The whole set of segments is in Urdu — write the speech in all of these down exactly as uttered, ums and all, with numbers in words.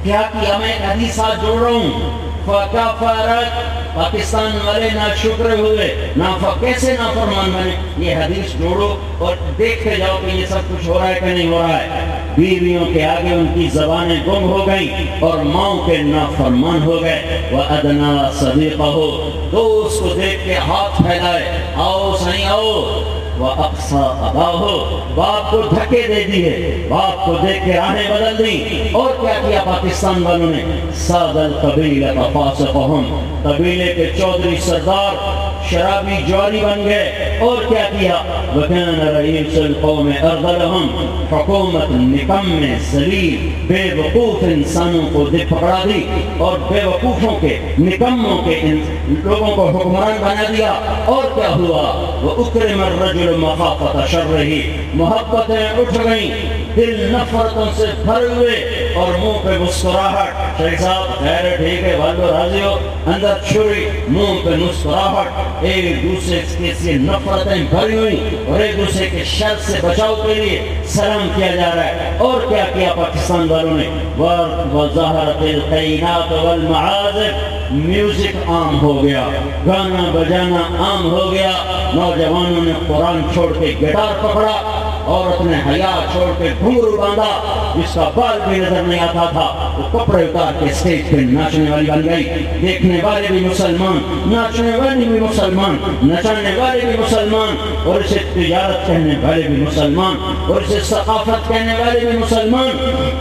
کیا کیا میں ایک حدیث ساتھ جوڑ رہا ہوں فَكَفَرَتْ پاکستان والے نہ شکر ہوئے نہ کیسے نافرمان بنے. یہ حدیث جوڑو اور دیکھتے جاؤ کہ یہ سب کچھ ہو رہا ہے کہ نہیں ہو رہا ہے. بیویوں کے آگے ان کی زبانیں گم ہو گئیں اور ماؤں کے نافرمان ہو گئے. وَأَدْنَا صَدِيقَهُ دوست کو دیکھ کے ہاتھ پھیلائے آؤ سنی آؤ. وَأَقْصَى أَبَاهُ باپ کو دھکے دے دیے, باپ کو دیکھ کے راہیں بدل دی. اور کیا کیا پاکستان والوں نے سَادَ الْقَبِيلَةَ فَاسِقُهُمْ قبیلے کے چودھری سردار شرابی جواری بن گئے. اور کیا کیا وَكَانَ رَئِيسُ الْقَوْمِ أَرْذَلَهُمْ حکومت نکم ذلیل بے وقوف انسانوں کو دے پکڑا دی اور بے وقوفوں کے نکموں کے لوگوں کو حکمران بنا دیا. اور کیا ہوا وَأُكْرِمَ الرَّجُلُ مخافت شرہی محبتیں اٹھ گئیں, دل نفرتوں سے بھر ہوئے اور منہ پہ مسکراہٹ. شیخ صاحب خیر ٹھیک ہے والو راضی ہو, اندر چھری منہ پہ مسکراہٹ, ایک دوسرے کے سے نفرتیں بھری ہوئی اور ایک دوسرے کے شر سے بچاؤ کے لیے سلام کیا جا رہا ہے. اور کیا کیا پاکستان والوں نے وَظَهَرَتِ الْقَيْنَاتُ وَالْمَعَازِفُ میوزک عام ہو گیا, گانا بجانا عام ہو گیا. نوجوانوں نے قرآن چھوڑ کے گٹار پکڑا, عورت نے حیا چھوڑ کے گھنگرو باندھا, جس کا بال بھی نظر نہیں آتا تھا وہ کپڑے اتار کے اسٹیج پہ ناچنے والی بن گئی. دیکھنے والے بھی مسلمان, ناچنے والے بھی مسلمان, نچانے والے بھی مسلمان, اور اسے تجارت کہنے والے بھی مسلمان, اور اسے ثقافت کہنے والے بھی مسلمان.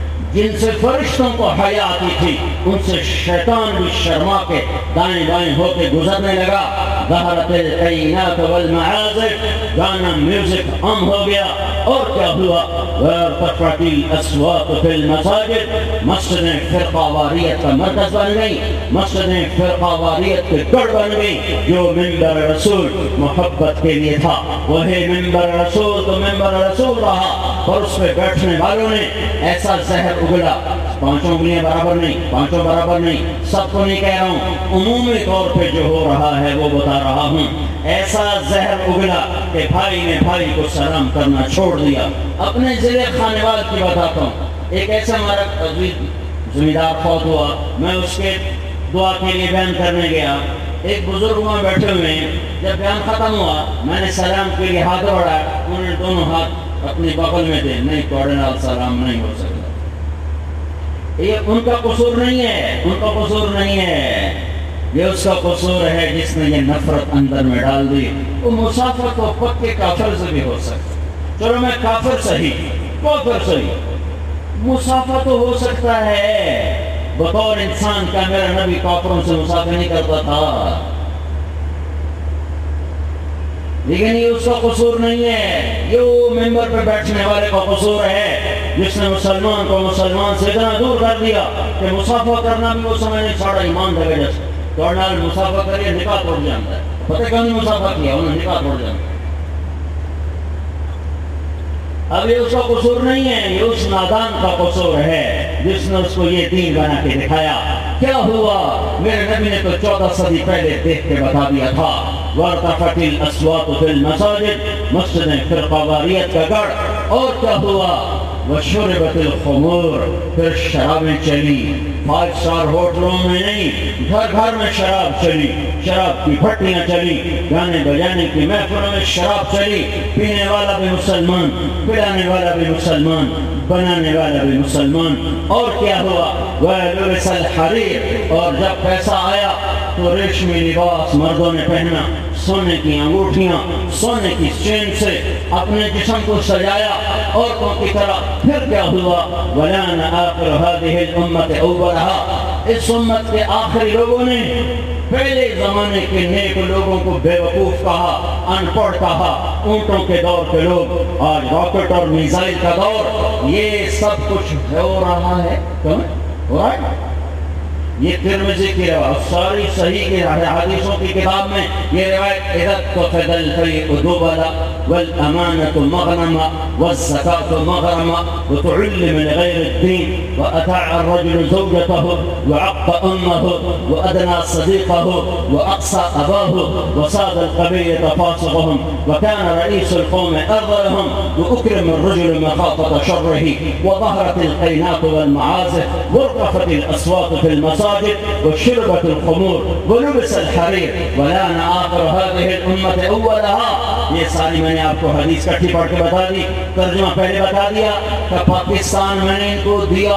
جن سے فرشتوں کو حیا آتی تھی ان سے شیطان بھی شرما کے دائیں بائیں ہو کے گزرنے لگا. ظہرت القینات والمعازف گانا میوزک عام ہو گیا. اور کیا ہوا وارتفعت الاصوات فی المساجد مسجدیں فرقہ واریت کا مرکز بن گئی, مسجدیں فرقہ واریت کے گڑھ بن گئی. جو منبر رسول محبت کے لیے تھا وہی منبر رسول تو منبر رسول رہا, اور اس پہ بیٹھنے والوں نے ایسا زہر اگلا. پانچوں انگلیاں برابر نہیں, پانچوں برابر نہیں, سب کو نہیں کہہ رہا ہوں, عمومی طور پہ جو ہو رہا ہے وہ بتا رہا ہوں. ایسا زہر اگلا کہ بھائی نے بھائی کو سلام کرنا چھوڑ دیا. اپنے ضلع خانوال کی بتاتا ہوں. ایک ایسا ہمارا زمیندار فوت ہوا, میں اس کے دعا کے لیے بیان کرنے گیا. ایک بزرگ وہاں بیٹھے ہوئے ہیں, جب بیان ختم ہوا میں نے سلام کے لیے ہاتھ بڑھایا, انہوں نے دونوں ہاتھ اپنی بغل میں دے, نہیں توڑے نال سلام نہیں ہو سکتا. یہ ان کا قصور نہیں ہے, ان کا قصور نہیں ہے, یہ اس کا قصور ہے جس نے یہ نفرت اندر میں ڈال دی. وہ مسافر کو پکے کافر سے بھی ہو سکتا. چلو میں کافر صحیح, کافر صحیح, مسافر تو ہو سکتا ہے. بطور انسان کا میرا نبی کافروں سے مسافر نہیں کرتا تھا, لیکن یہ اس کا قصور نہیں ہے, یہ وہ ممبر پہ بیٹھنے والے کا قصور ہے جس نے مسلمان کو مسلمان سے اتنا دور کر دیا کہ مسافہ کرنا بھی وہ سمجھ نہیں چھاڑا ایمان دے گا. جیسے توڑنا مسافہ کریے نکاح توڑ جاتا ہے, پتہ کیوں نہیں مسافہ کیا, انہوں نے نکاح توڑ جاتا. اب یہ اس کا قصور نہیں ہے, یہ اس نادان کا قصور ہے جس نے اس کو یہ دین بنا کے دکھایا. کیا ہوا میرے نبی نے تو چودہ صدی پہلے دیکھ کے بتا دیا تھا. وارتفعت الاصوات فی المساجد مسجدیں فرقہ واریت کا گڑھ. اور کیا ہوا وشربت الخمور پھر شرابیں چلی. فائیو اسٹار ہوٹلوں میں نہیں, گھر گھر میں شراب چلی, شراب کی بھٹیاں چلی, گانے بجانے کی محفلوں میں شراب چلی. پینے والا بھی مسلمان, پلانے والا بھی مسلمان, بنانے والا بھی مسلمان. اور کیا ہوا وَلُبِسَ الْحَرِيرُ اور جب پیسہ آیا تو ریشمی لباس مردوں نے پہنا, سونے کی انگوٹھیاں, سونے کی چین سے اپنے جسم کو سجایا عورتوں کی طرح. پھر کیا ہوا وَلَانَ آخِرُ هَذِهِ الْأُمَّةِ أَوَّلَهَا اس امت کے آخری لوگوں نے پہلے زمانے کے نیک لوگوں کو بے وقوف کہا, ان پڑھ کہا, اونٹوں کے دور کے لوگ. آج راکٹ اور میزائل کا دور, یہ سب کچھ ہو رہا ہے. کیوں ہو رہا ہے؟ یہ ترمذی کی روایت, ساری صحیح کی حدیثوں کی کتاب میں یہ روایت اذا الفیء دبلا والامانة مغنما والزکاة مغرما وتعلم لغیر الدین وأطاع الرجل زوجته وعق أمه وأدنى صديقه وأقصى أباه وساد القبيلة فاسقهم وكان رئيس القوم أرذلهم وأكرم الرجل مخافة شره وظهرت القينات والمعازف وارتفت الأصوات في المساجد وشربت الخمور ولبس الحرير ولان آخر هذه الأمة أولها. یہ ساری میں نے آپ کو حدیث کٹھی پڑھ کے بتا دی، ترجمہ پہلے بتا دیا کہ پاکستان میں نے ان کو دیا.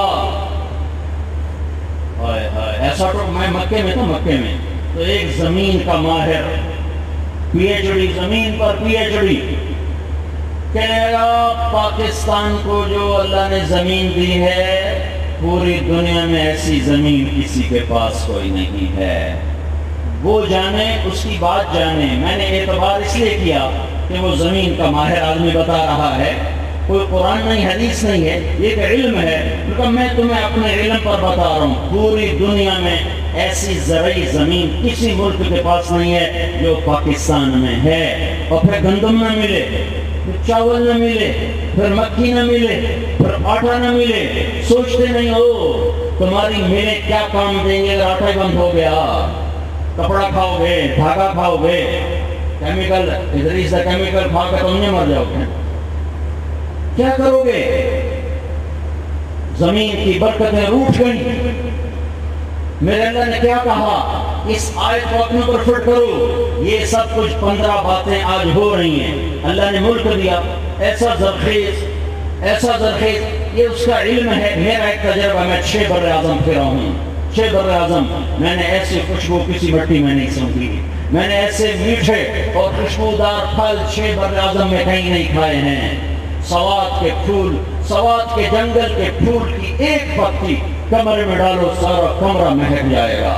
ایسا تو میں مکے میں تھا، مکے میں تو ایک زمین کا ماہر پی ایچ ڈی، زمین پر پی ایچ ڈی کہنے لگا پاکستان کو جو اللہ نے زمین دی ہے پوری دنیا میں ایسی زمین کسی کے پاس کوئی نہیں ہے. وہ جانے، اس کی بات جانے. میں نے اعتبار اس لیے کیا کہ وہ زمین کا ماہر آدمی بتا رہا ہے، کوئی قرآن نہیں، حدیث نہیں ہے، یہ ایک علم ہے. لیکن میں تمہیں اپنے علم پر بتا رہا ہوں پوری دنیا میں ایسی زرعی زمین کسی ملک کے پاس نہیں ہے جو پاکستان میں ہے. اور پھر گندم نہ ملے، پھر چاول نہ ملے، پھر مکھی نہ ملے، پھر آٹا نہ ملے. سوچتے نہیں ہو تمہاری ملیں کیا کام دیں گے اگر آٹا ہی بند ہو گیا. کپڑا کھاؤ گے، دھاگا کھاؤ گے، کیمیکل ادھر سے کیمیکل کھا کے تم نے مر جاؤ گے. کیا کرو گے؟ زمین کی برکتیں روٹ گئی. میرے اللہ نے کیا کہا؟ اس آیت کو اپنے پر فٹ کرو. یہ سب کچھ پندرہ باتیں آج ہو رہی ہیں. اللہ نے ملک دیا ایسا زرخیز، ایسا زرخیز، یہ اس کا علم ہے. میرا ایک تجربہ، میں چھ بر اعظم پھرا ہوں، چھ بر اعظم. میں نے ایسی خوشبو کسی مٹی میں نہیں سونگھی. میں نے ایسے میٹھے اور خوشبودار پھل چھ بر اعظم میں کہیں نہیں کھائے ہیں. سوات کے پھول، سوات کے جنگل کے پھول کی ایک پتی کمرے میں ڈالو سارا کمرہ مہک جائے گا.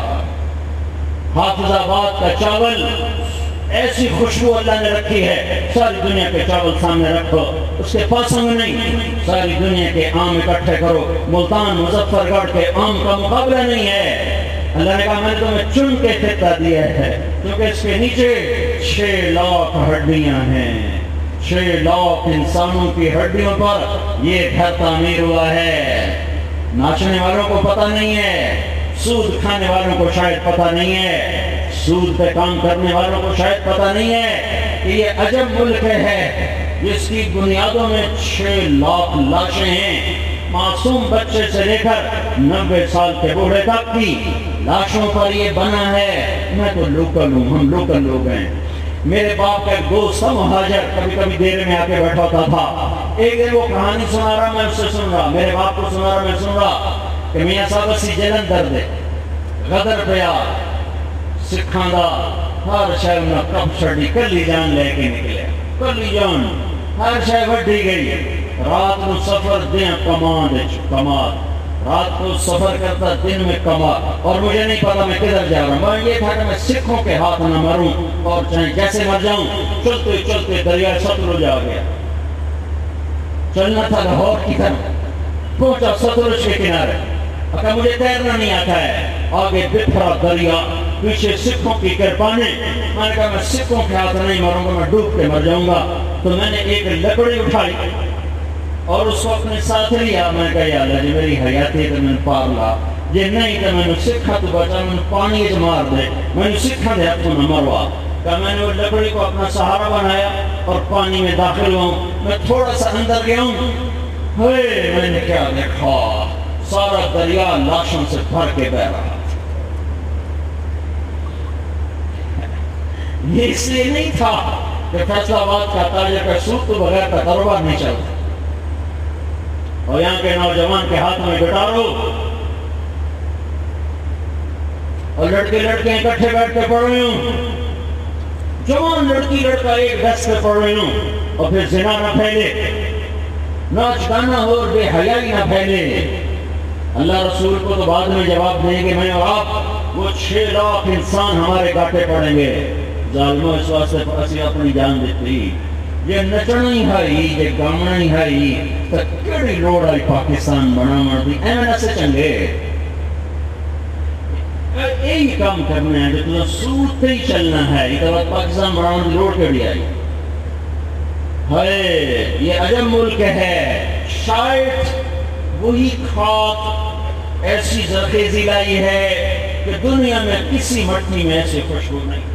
حافظ آباد کا چاول، ایسی خوشبو اللہ نے رکھی ہے. ساری دنیا کے چاول سامنے رکھو، اس کے پاسنگ نہیں. ساری دنیا کے آم اکٹھے کرو، ملتان مظفر گڑھ کے آم کا مقابلہ نہیں ہے. اللہ نے کہا میں نے تمہیں چن کے خطہ دیا ہے کیونکہ اس کے نیچے چھ لاکھ ہڈیاں ہیں. چھ لاکھ انسانوں کی ہڈیوں پر یہ گھر تعمیر ہوا ہے. ناچنے والوں کو پتہ نہیں ہے، سود کھانے والوں کو شاید پتہ نہیں ہے، سود پہ کام کرنے والوں کو شاید پتہ نہیں ہے کہ یہ عجب ملک ہے جس کی بنیادوں میں چھ لاکھ لاشیں ہیں. معصوم بچے سے لے کر نبے سال کے بوڑھے تک کی لاشوں پر یہ بنا ہے. میں تو لوکل ہوں، ہم لوکل لوگ ہیں. میرے باپ کا ایک دوست تھا مہاجر، کبھی کبھی دیر میں آ کے بیٹھا ہوتا تھا. ایک دن وہ کہانی سنا رہا، میں اس سے سن رہا، میرے باپ کو سنا رہا، میں سن رہا کہ میاں صاحب اسی جلندر دے غدر پیا سکھاں دا ہر شہر میں کپ چھڑی کلی جان لے کے نکلے. کلی جان ہر شہر وڈی گئی. رات کو سفر دیں کمان کمال، رات کو سفر کرتا دن میں کمال. اور مجھے نہیں پتا میں کدھر جا رہا ہوں. یہ تھا کہ میں سکھوں کے ہاتھ نہ مروں اور چاہے جیسے مر جاؤں. چلتے چلتے دریا ستلج آ گیا. چلنا تھا لاہور کی طرف، پہنچا ستلج کے کنارے. اگر مجھے تیرنا نہیں آتا ہے، آگے بکھرا دریا، پیچھے سکھوں کی کرپانیں. میں نے کہا میں سکھوں کے ہاتھ نہیں مروں گا، میں ڈوب کے مر جاؤں گا. تو میں نے ایک لکڑی اٹھائی اور اس کو اپنے ساتھ لیا. میں نے کہا یا اللہ جی میری حیاتی ہے تو میں نے پار لا، جی نہیں تو میں نے سکھا تو بچا، میں نے پانی سے مار دے، میں نے سکھا دے ہاتھ کو نہ مروا. کہ میں نے وہ لکڑی کو اپنا سہارا بنایا اور پانی میں داخل ہوں. میں تھوڑا سا اندر گیا ہوں، میں نے کیا دیکھا، سارا دریا لاشوں سے بھر کے بہ رہا. یہ اس لیے نہیں تھا کہ فیصلہ آباد کا تاجر کا سود تو بغیر کا کاروبار نہیں چلتا. اور یہاں کے نوجوان کے ہاتھ میں گٹارو اور لڑکے لڑکے اکٹھے بیٹھ کے پڑھ رہے ہوں. جوان لڑکی لڑکا ایک ڈیسک پہ پڑھ رہے ہوں. اور پھر زنا نہ پھیلے، ناچ گانا ہو اور بے حیائی نہ پھیلے. اللہ رسول کو تو بعد میں جواب دیں گے میں اور آپ. وہ چھ لاکھ انسان ہمارے گاٹے پڑیں گے. ظالموں اس واسطے اسی اپنی جان دیتی. یہ نچنا ہی ہے، یہ گامنا ہی ہے، تو کیڑی لوڑ آئی پاکستان بنا مرتی ایمن سے چنگے. یہی کام کرنا ہے جو تمہیں سود پہ ہی چلنا ہے. یہ تو پاکستان بنا مرتی لوڑ کیڑی آئی ہے. یہ عجب ملک ہے. شاید وہی خاک ایسی زرخیزی لائی ہے کہ دنیا میں کسی مٹی میں ایسے خوشبو نہیں.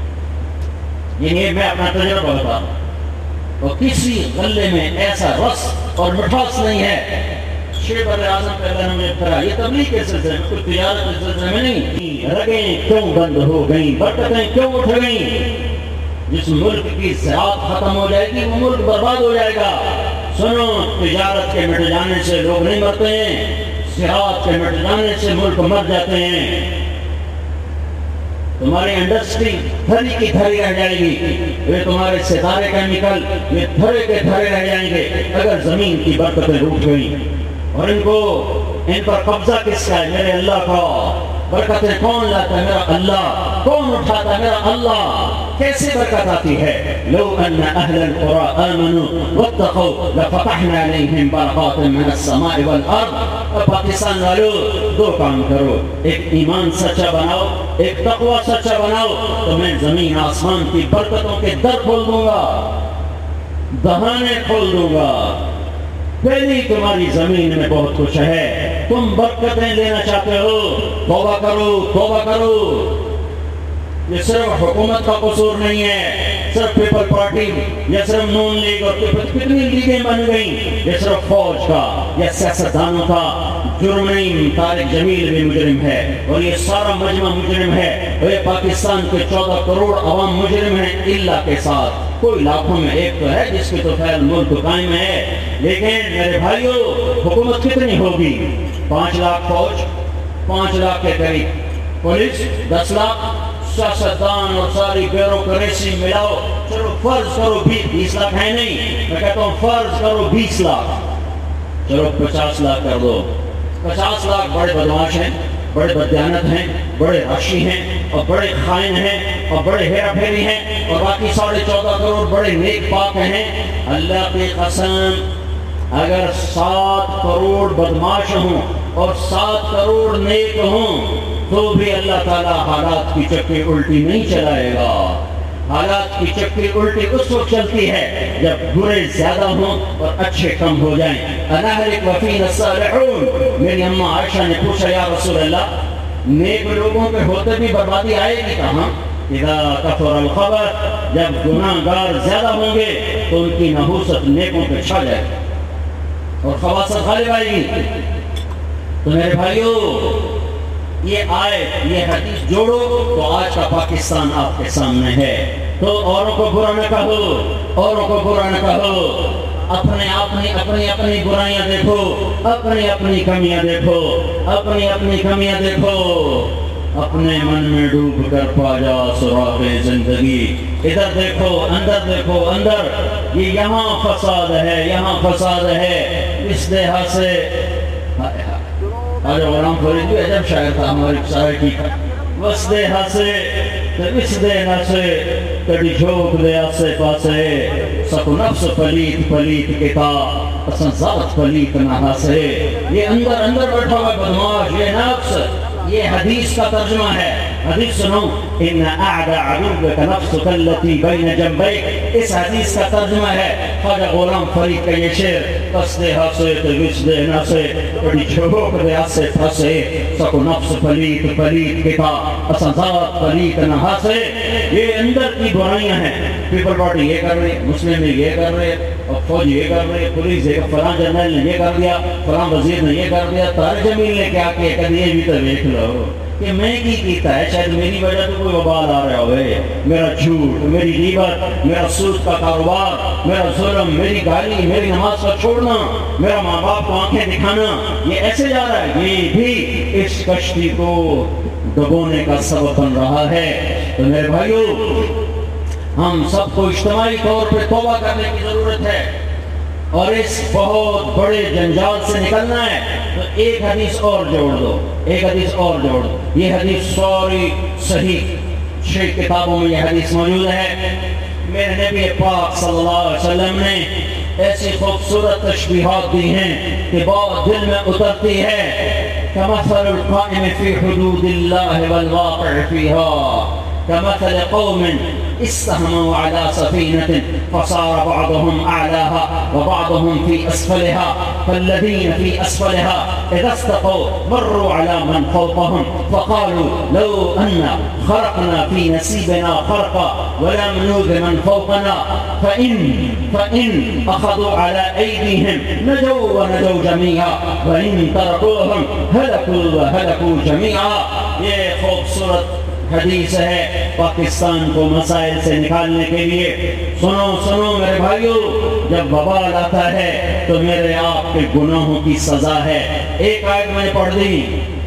یہ میں اپنا تجربہ بتا رہا ہوں. اور کسی غلے میں ایسا رس اور مٹھاس نہیں ہے. شیخ اعظم پہلے ہم نے پڑھا یہ تبلیغ کے سلسلے میں کوئی تجارت کے سلسلے میں نہیں. رگیں کیوں بند ہو گئیں, برکتیں کیوں اٹھ گئیں. جس ملک کی زراعت ختم ہو جائے گی وہ ملک برباد ہو جائے گا. سنو, تجارت کے مٹ جانے سے لوگ نہیں مرتے ہیں, زراعت کے مٹ جانے سے ملک مر جاتے ہیں. تمہاری انڈسٹری دھری کی دھری رہ جائے گی, یہ تمہارے ستارے کیمیکل یہ دھرے کے دھرے رہ جائیں گے اگر زمین کی برکتیں روٹ گئیں. اور ان کو ان پر قبضہ کس کا ہے؟ میرے اللہ کا. برکتیں کون لاتا ہے؟ میرا اللہ. کون اٹھاتا ہے؟ میرا اللہ. کیسے برکت آتی ہے؟ لو ان اہل القرى آمنوا واتقوا لفتحنا علیہم برکات من السماء والارض. پاکستان والو دو کام کرو, ایک ایمان سچا بناؤ, ایک تقوی سچا بناؤ, تو میں زمین آسمان کی برکتوں کے در کھول دوں گا, دہانے کھول دوں گا. پہلی تمہاری زمین میں بہت کچھ ہے, تم برکتیں لینا چاہتے ہو, توبہ کرو, توبہ کرو. یہ صرف حکومت کا قصور نہیں ہے, صرف پیپل پارٹی یا صرف نون لیگ اور کتنی لیگیں بن گئیں, یہ صرف فوج کا یا سیاستدانوں کا جرم نہیں. طارق جمیل بھی مجرم ہے اور یہ سارا مجمع مجرم ہے, اور یہ پاکستان کے چودہ کروڑ عوام مجرم ہیں اللہ کے ساتھ. کوئی لاکھوں میں ایک تو ہے جس کی تو خیر ملک قائم ہے. لیکن میرے بھائیو, حکومت کتنی ہوگی؟ پانچ لاکھ فوج, پانچ لاکھ کے قریب پولیس, دس لاکھ سیاستدان اور ساری بیوروکریسی ملاؤ, چلو فرض کرو بیس لاکھ ہے نہیں, میں کہتا ہوں فرض کرو بیس لاکھ, چلو پچاس لاکھ کر دو. پچاس لاکھ بڑے بدماش ہیں, بڑے بددیانت ہیں, بڑے راشی ہیں اور بڑے خائن ہیں اور بڑے ہیرا پھیری ہیں, اور باقی ساڑھے چودہ کروڑ بڑے نیک پاک ہیں. اللہ کی قسم اگر سات کروڑ بدماش ہوں اور سات کروڑ نیک ہوں تو بھی اللہ تعالیٰ حالات کی چکی الٹی نہیں چلائے گا. حالات کی چکی الٹی اس وقت چلتی ہے جب برے زیادہ ہوں اور اچھے کم ہو جائیں. انہلک وفینا الصالحون. میری اماں عائشہ نے پوچھا یا رسول اللہ, نیک لوگوں کے ہوتے بھی بربادی آئے گی کہاں؟ اذا کثر الخبث, جب گناہ گار زیادہ ہوں گے تو ان کی نحوست نیکوں پہ چھا جائے گی اور خباثت غالب آئے گی. تو میرے بھائیو, یہ آیت یہ حدیث جوڑو تو آج کا پاکستان آپ کے سامنے ہے. تو اوروں کو برا نہ کہو, اوروں کو برا نہ کہو, اپنے اپنی اپنی اپنی برائیاں دیکھو, اپنی اپنی کمیاں دیکھو, اپنی اپنی کمیاں دیکھو. اپنے من میں ڈوب کر پا جا سراغ زندگی. ادھر دیکھو, اندر دیکھو, اندر یہ یہاں فساد ہے, یہاں فساد ہے. اس دیہا سے آج غلام فرید بھی عجب شاعر تھا ہماری شاعر کی. بس دیہا سے اس دینا سے کڑی جھوک دے آسے پاسے, سکو نفس پلیت پلیت کتا اصلا ذات پلیت نہ سے. یہ اندر اندر بیٹھا ہوا بدماش, یہ نفس, یہ حدیث کا ترجمہ ہے. حدیث سنو, ان اعدى عدوك نفسك التي بين جنبيك. اس حدیث کا ترجمہ ہے خواجہ غلام فرید کا یہ شعر. بس دیہا سے تگس دینا سے کڑی جھوک دے آسے پاسے, سکو نفس پلیت پلیت کتا اصلا ذات پلیت نہ سے. یہ اندر کی برائیاں ہیں. پیپل پارٹی یہ کر رہی, مسلم لیگ یہ کر رہے, اور فوج یہ کر رہے, پولیس یہ, فلاں جنرل نے یہ کر دیا, فلاں وزیر نے یہ کر دیا. طارق جمیل نے کیا کیا کہ یہ بھی تو دیکھ لو کہ میں کی کیتا ہے. شاید میری وجہ تو کوئی وبال آ رہا ہوئے, میرا جھوٹ, میری غیبت, میرا سود کا کاروبار, میرا ظلم, میری گالی, میری نماز کا چھوڑنا, میرا ماں باپ کو آنکھیں دکھانا, یہ ایسے جا رہا ہے. یہ بھی اس کشتی کو ڈبونے کا سبب بن رہا ہے. تو میرے بھائیو, ہم سب کو اجتماعی طور پہ توبہ کرنے کی ضرورت ہے اور اس بہت بڑے جنجال سے نکلنا ہے. تو ایک حدیث اور جوڑ دو, ایک حدیث اور جوڑ دو. یہ حدیث ساری صحیح چھ کتابوں میں یہ حدیث موجود ہے. میرے نبی پاک صلی اللہ علیہ وسلم نے ایسی خوبصورت تشبیہات دی ہیں کہ بہت دل میں اترتی ہے. کمثل القائم فی حدود اللہ والواقع فیہا, کمثل قوم استهموا على سفينة فصار بعضهم أعلاها وبعضهم في أسفلها فالذين في أسفلها إذا استقوا مروا على من فوقهم فقالوا لو أن خرقنا في نسيبنا خرقا ولم نؤذ من فوقنا فإن فإن أخذوا على أيديهم نجوا ونجوا جميعا وإن تركوهم هلكوا وهلكوا جميعا. یہ خوبصورت حدیث ہے پاکستان کو مسائل سے نکالنے کے لیے. سنو سنو میرے بھائیو، جب وبال آتا ہے تو میرے آپ کے گناہوں کی سزا ہے. ایک آیت میں نے پڑھ دی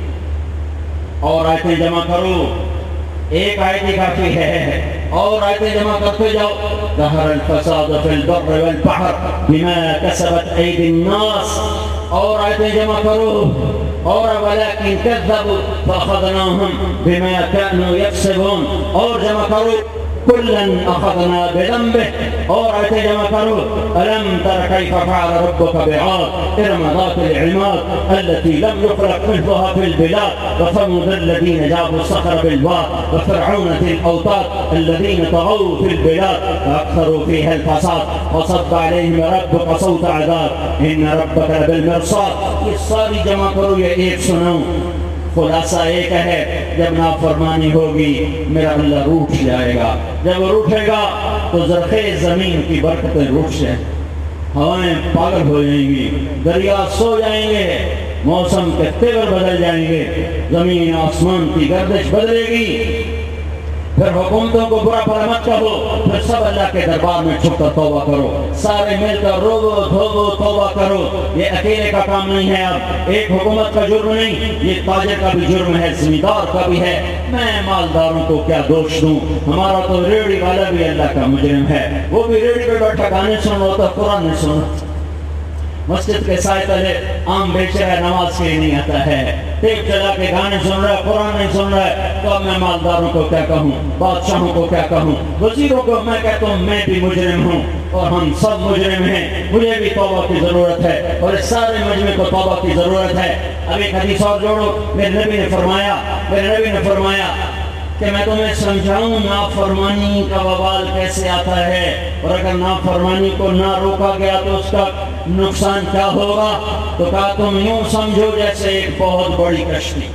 اور آیتیں جمع کرو، ایک آیت ہی کافی ہے اور آیتیں جمع کرتے جاؤ. ظہر الفساد فی البر والبحر بما کسبت ایدی الناس، اور آیتیں جمع کرو. اور ولكن كذبوا فأخذناهم بما كانوا يكسبون، اور جمع کرو كلا أخذنا بذنبه، اور آیتیں جمع کرو. ألم تر كيف فعل ربك بعاد إرم ذات العماد التي لم يخلق مثلها في البلاد وثمود الذين جابوا الصخر بالواد وفرعون ذي الأوتاد الذين طغوا في البلاد فأكثروا فيها الفساد وصب عليهم ربك صوت عذاب إن ربك لبالمرصاد. یہ ساری جمع کرو، یہ ایک سنو. خلاصہ ایک ہے، جب نافرمانی ہوگی میرا اللہ روٹ جائے گا. جب روٹے گا تو زرخیز زمین کی برکتیں روٹ جائیں، ہوائیں پاگل ہو جائیں گی، دریا سو جائیں گے، موسم کے تیور بدل جائیں گے، زمین آسمان کی گردش بدلے گی. پھر حکومتوں کو برا بھلا مت کہو، پھر سب اللہ کے دربار میں چھپ کر توبہ کرو، سارے مل کر روو دھوو توبہ کرو. یہ اکیلے کا کام نہیں ہے، اب ایک حکومت کا جرم نہیں، یہ تاجر کا بھی جرم ہے، زمیندار کا بھی ہے. میں مالداروں کو کیا دوش دوں، ہمارا تو ریڑھی والا بھی اللہ کا مجرم ہے، وہ بھی ریڑھی پہ بیٹھا گانے سن رہا ہوتا، قرآن نہیں سن رہا. مسجد کے سائے تلے آم بیچ رہا ہے، نماز کے لیے نہیں آتا ہے، ٹیپ چلا کے گانے سن رہا ہے، قرآن نہیں سن رہا ہے. تو اب میں مالداروں کو کیا کہوں، بادشاہوں کو کیا کہوں، وزیروں کو میں کہتا ہوں میں بھی مجرم ہوں اور ہم سب مجرم ہیں. مجھے بھی توبہ کی ضرورت ہے اور اس سارے مجمع کو توبہ کی ضرورت ہے. اب ایک حدیث اور جوڑو. میرے نبی نے فرمایا میرے نبی نے فرمایا کہ میں تمہیں سمجھاؤں نافرمانی کا وبال کیسے آتا ہے، اور اگر نافرمانی کو نہ روکا گیا تو اس کا نقصان کیا ہوگا. تو کہا تم یوں سمجھو جیسے ایک بہت بڑی کشتی.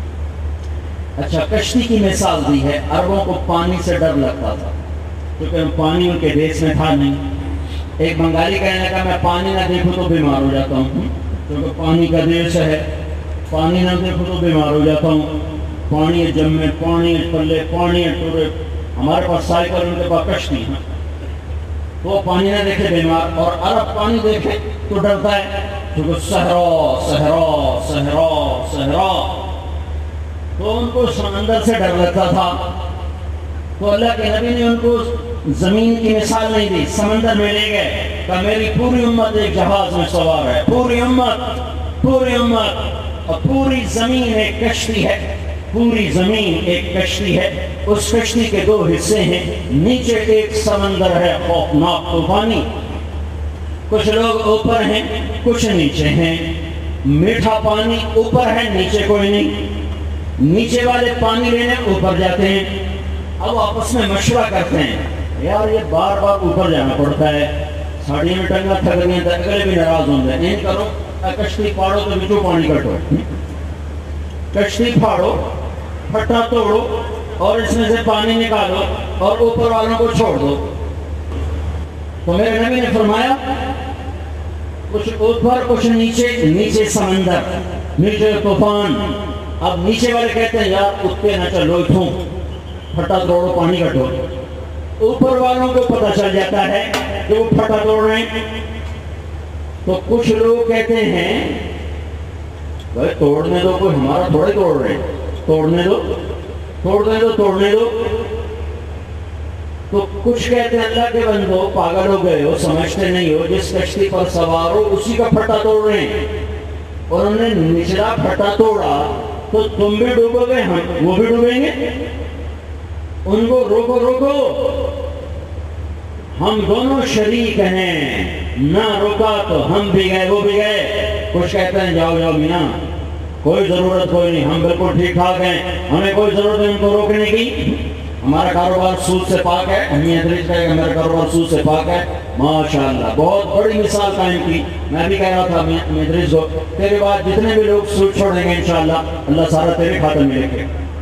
اچھا، کشتی کی مثال دی ہے. عربوں کو پانی سے ڈر لگتا تھا کیونکہ پانی ان کے دیش میں تھا نہیں. ایک بنگالی کہنے کا میں پانی نہ دیکھوں تو بیمار ہو جاتا ہوں، کیونکہ پانی کا دیش ہے، پانی نہ دیکھوں تو بیمار ہو جاتا ہوں. پانی جمے، پانی پلے، پانی ٹورے. ہمارے پاس سائیکل، ان کے پاس کشتی ہے، وہ پانی نہ دیکھے بیمار، اور عرب پانی دیکھے تو ڈرتا ہے کیونکہ صحرا صحرا صحرا صحرا. تو ان کو سمندر سے ڈر لگتا تھا. تو اللہ کے نبی نے ان کو زمین کی مثال نہیں دی، سمندر میں لے گئے کہ میری پوری امت ایک جہاز میں سوار ہے، پوری امت پوری امت اور پوری زمین ایک کشتی ہے. پوری زمین ایک کشتی ہے. اس کشتی کے دو حصے ہیں، نیچے ایک سمندر ہے خوفناک طوفانی، کچھ لوگ اوپر ہیں کچھ نیچے ہیں. میٹھا پانی اوپر ہے، نیچے کوئی نہیں. نیچے والے پانی لینے اوپر جاتے ہیں. اب آپس میں مشورہ کرتے ہیں، یار یہ بار بار اوپر جانا پڑتا ہے، ساڑی میں ٹنگا تھک گئی تو اگلے بھی ناراض ہوں گے. نہیں کرو، کشتی پھاڑو تو بچوں پانی کٹو، کشتی پھاڑو، پھٹا توڑو اور اس میں سے پانی نکالو اور اوپر والوں کو چھوڑ دو. تو میرے نبی نے فرمایا کچھ اوپر کچھ نیچے، نیچے سمندر، نیچے طوفان. اب نیچے والے کہتے ہیں یار اٹھتے نہ چلو، اتھوں پھٹا توڑو پانی کٹو. اوپر والوں کو پتہ چل جاتا ہے کہ وہ پھٹا توڑ رہے ہیں. تو کچھ لوگ کہتے ہیں بھائی توڑنے دو، کوئی ہمارا تھوڑے توڑ رہے ہیں، توڑنے دو توڑنے دو توڑنے دو. تو کچھ کہتے ہیں اللہ کے بندو پاگل ہو گئے ہو، سمجھتے نہیں ہو، جس کشتی پر سوار ہو اسی کا پھٹا توڑ رہے ہیں. اور انہوں نے نچلا پھٹا توڑا تو تم بھی ڈوبو گے، ہم وہ بھی ڈوبیں گے. ان کو روکو روکو، ہم دونوں شریک ہیں، نہ روکا تو ہم بھی گئے وہ بھی گئے. کچھ کہتے ہیں جاؤ جاؤ میاں، کوئی ضرورت کوئی نہیں، ہم بالکل ٹھیک ٹھاک ہیں، ہمیں کوئی ضرورت ہے ان کو روکنے کی. ہمارا کاروبار سود سے پاک ہے. امی ادریس کہے کہ میرا کاروبار سود سے پاک ہے. ماشاءاللہ بہت بڑی مثال قائم کی. میں بھی کہہ رہا تھا امی ادریس کو تیرے بعد جتنے بھی لوگ سود چھوڑیں گے انشاءاللہ اللہ سارا تیرے کھاتے میں لے کے.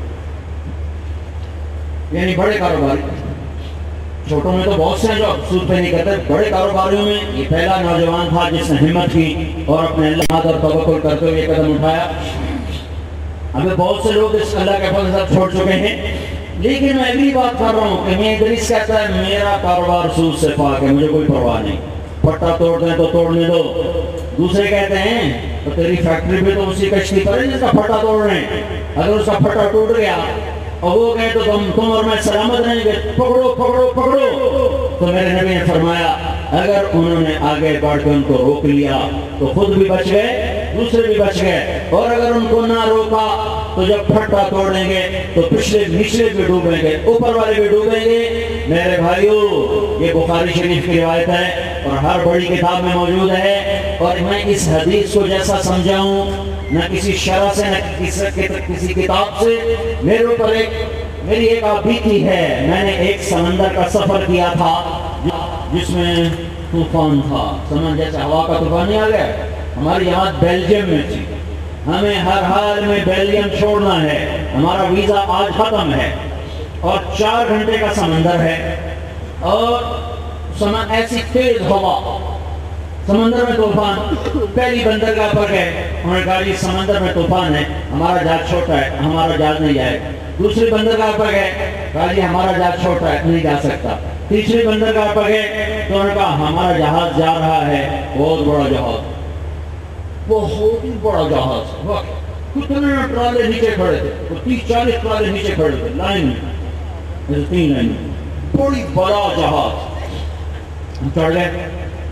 یعنی بڑے کاروباری, چھوٹوں میں تو بہت سے ہیں جو سود پہ نہیں کرتے, بڑے کاروباریوں میں یہ پہلا نوجوان تھا جس نے ہمت کی اور اپنے اللہ اور توکل کرتے ہوئے یہ قدم اٹھایا. ہمیں بہت سے لوگ اس اللہ کے فضل سے چھوڑ چکے ہیں, لیکن میں اگلی بات کر رہا ہوں کہ میں ادریس کہتا ہے میرا کاروبار سود سے پاک ہے, مجھے کوئی پرواہ نہیں, پٹا توڑ دیں تو توڑنے دو. دوسرے کہتے ہیں تو تیری فیکٹری بھی تو اسی کشتی پر ہے جس کا پھٹا توڑ رہے ہیں, اگر اس کا پھٹا ٹوٹ گیا اور وہ کہے تو تم تم اور میں سلامت رہیں گے, پکڑو پکڑو پکڑو. تو میرے نبی نے فرمایا اگر انہوں نے آگے بڑھ کے ان کو روک لیا تو خود بھی بچ گئے, دوسرے بھی بچ گئے, اور اگر ان کو نہ روکا تو جب پھٹا توڑیں گے تو پچھلے نچلے بھی ڈوبیں گے, اوپر والے بھی ڈوبیں گے. میرے بھائیو یہ بخاری شریف کی روایت ہے اور ہر بڑی کتاب میں موجود ہے, اور میں اس حدیث کو جیسا سمجھاؤں نہ کسی شرح سے نہ کسی کتاب سے, میرے اوپر ایک میری ایک بیتی ہے. میں نے ایک سمندر کا سفر کیا تھا جس میں طوفان تھا, سمجھ جیسے ہوا کا طوفان نہیں آ گیا. ہماری یہاں بیلجیم میں تھی, ہمیں ہر حال میں بیلجیم چھوڑنا ہے, ہمارا ویزا آج ختم ہے اور چار گھنٹے کا سمندر ہے اور سمن ایسی تیز ہوا, سمندر میں طوفان. پہلی بندرگاہ پر گئے, انہوں نے کہا جی سمندر میں طوفان ہے, ہمارا جہاز چھوٹا ہے, ہمارا جہاز نہیں جائے. دوسری بندرگاہ پر گئے, کہا جی ہمارا جہاز چھوٹا ہے, نہیں جا سکتا. تیسری بندرگاہ پر گئے تو انہوں نے کہا ہمارا جہاز جا رہا ہے, بہت بڑا جہاز, بہت ہی بڑا جہاز. کتنے ٹرالے نیچے کھڑے تھے, تیس چالیس ٹرالے نیچے کھڑے تھے لائن میں, تین لائن میں, بڑی بڑا جہاز. ہم چڑھ گئے,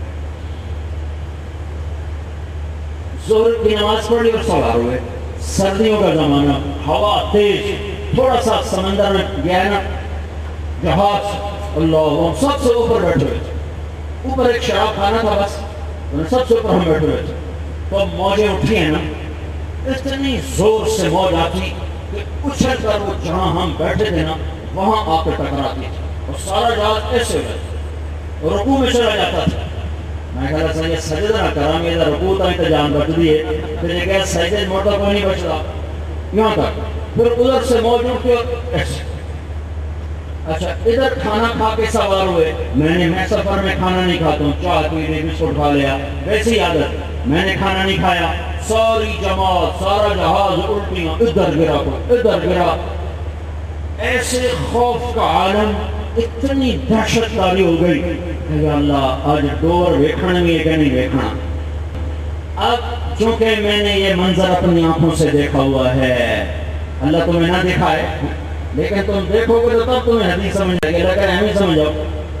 ظہر کی نماز پڑھی اور سوار ہوئے. سردیوں کا زمانہ, ہوا تیز, تھوڑا سا سمندر میں گیا نا جہاز, اللہ سب سے اوپر بیٹھے ہوئے تھے. اوپر ایک شراب خانہ تھا, بس سب سے اوپر ہم بیٹھے ہوئے تھے. تو موجیں اٹھی ہیں نا, اتنی زور سے موج آتی کہ اچھل کر وہ جہاں ہم بیٹھے تھے نا وہاں آ کے ٹکراتی تھی, اور سارا جہاز ایسے ہوئے رکوع میں چلا جاتا تھا. میں کہا تھا یہ سجدہ نہ کرا, میرا رکوع تھا تو جان بچ دیے. پھر یہ کہا سجدے موٹا کو نہیں بچ رہا یہاں تک, پھر ادھر سے موج اٹھ کے ایسے. اچھا ادھر کھانا کھا کے سوار ہوئے. میں نے میں سفر میں کھانا نہیں کھاتا ہوں, چائے پی لی, بسکٹ کھا لیا, ویسی عادت. میں نے کھانا نہیں کھایا, ساری جماعت سارا جہاز الٹیاں, ادھر گرا کوئی ادھر گرا. ایسے خوف کا عالم, اتنی دہشت کاری ہو گئی کہ اللہ آج ڈور ویکھنے میں یہ نہیں ویکھنا. اب چونکہ میں نے یہ منظر اپنی آنکھوں سے دیکھا ہوا ہے, اللہ تمہیں نہ دکھائے لیکن تم دیکھو گے تو تب تمہیں حدیث سمجھ آئے گی, لیکن ہمیں سمجھ آؤ.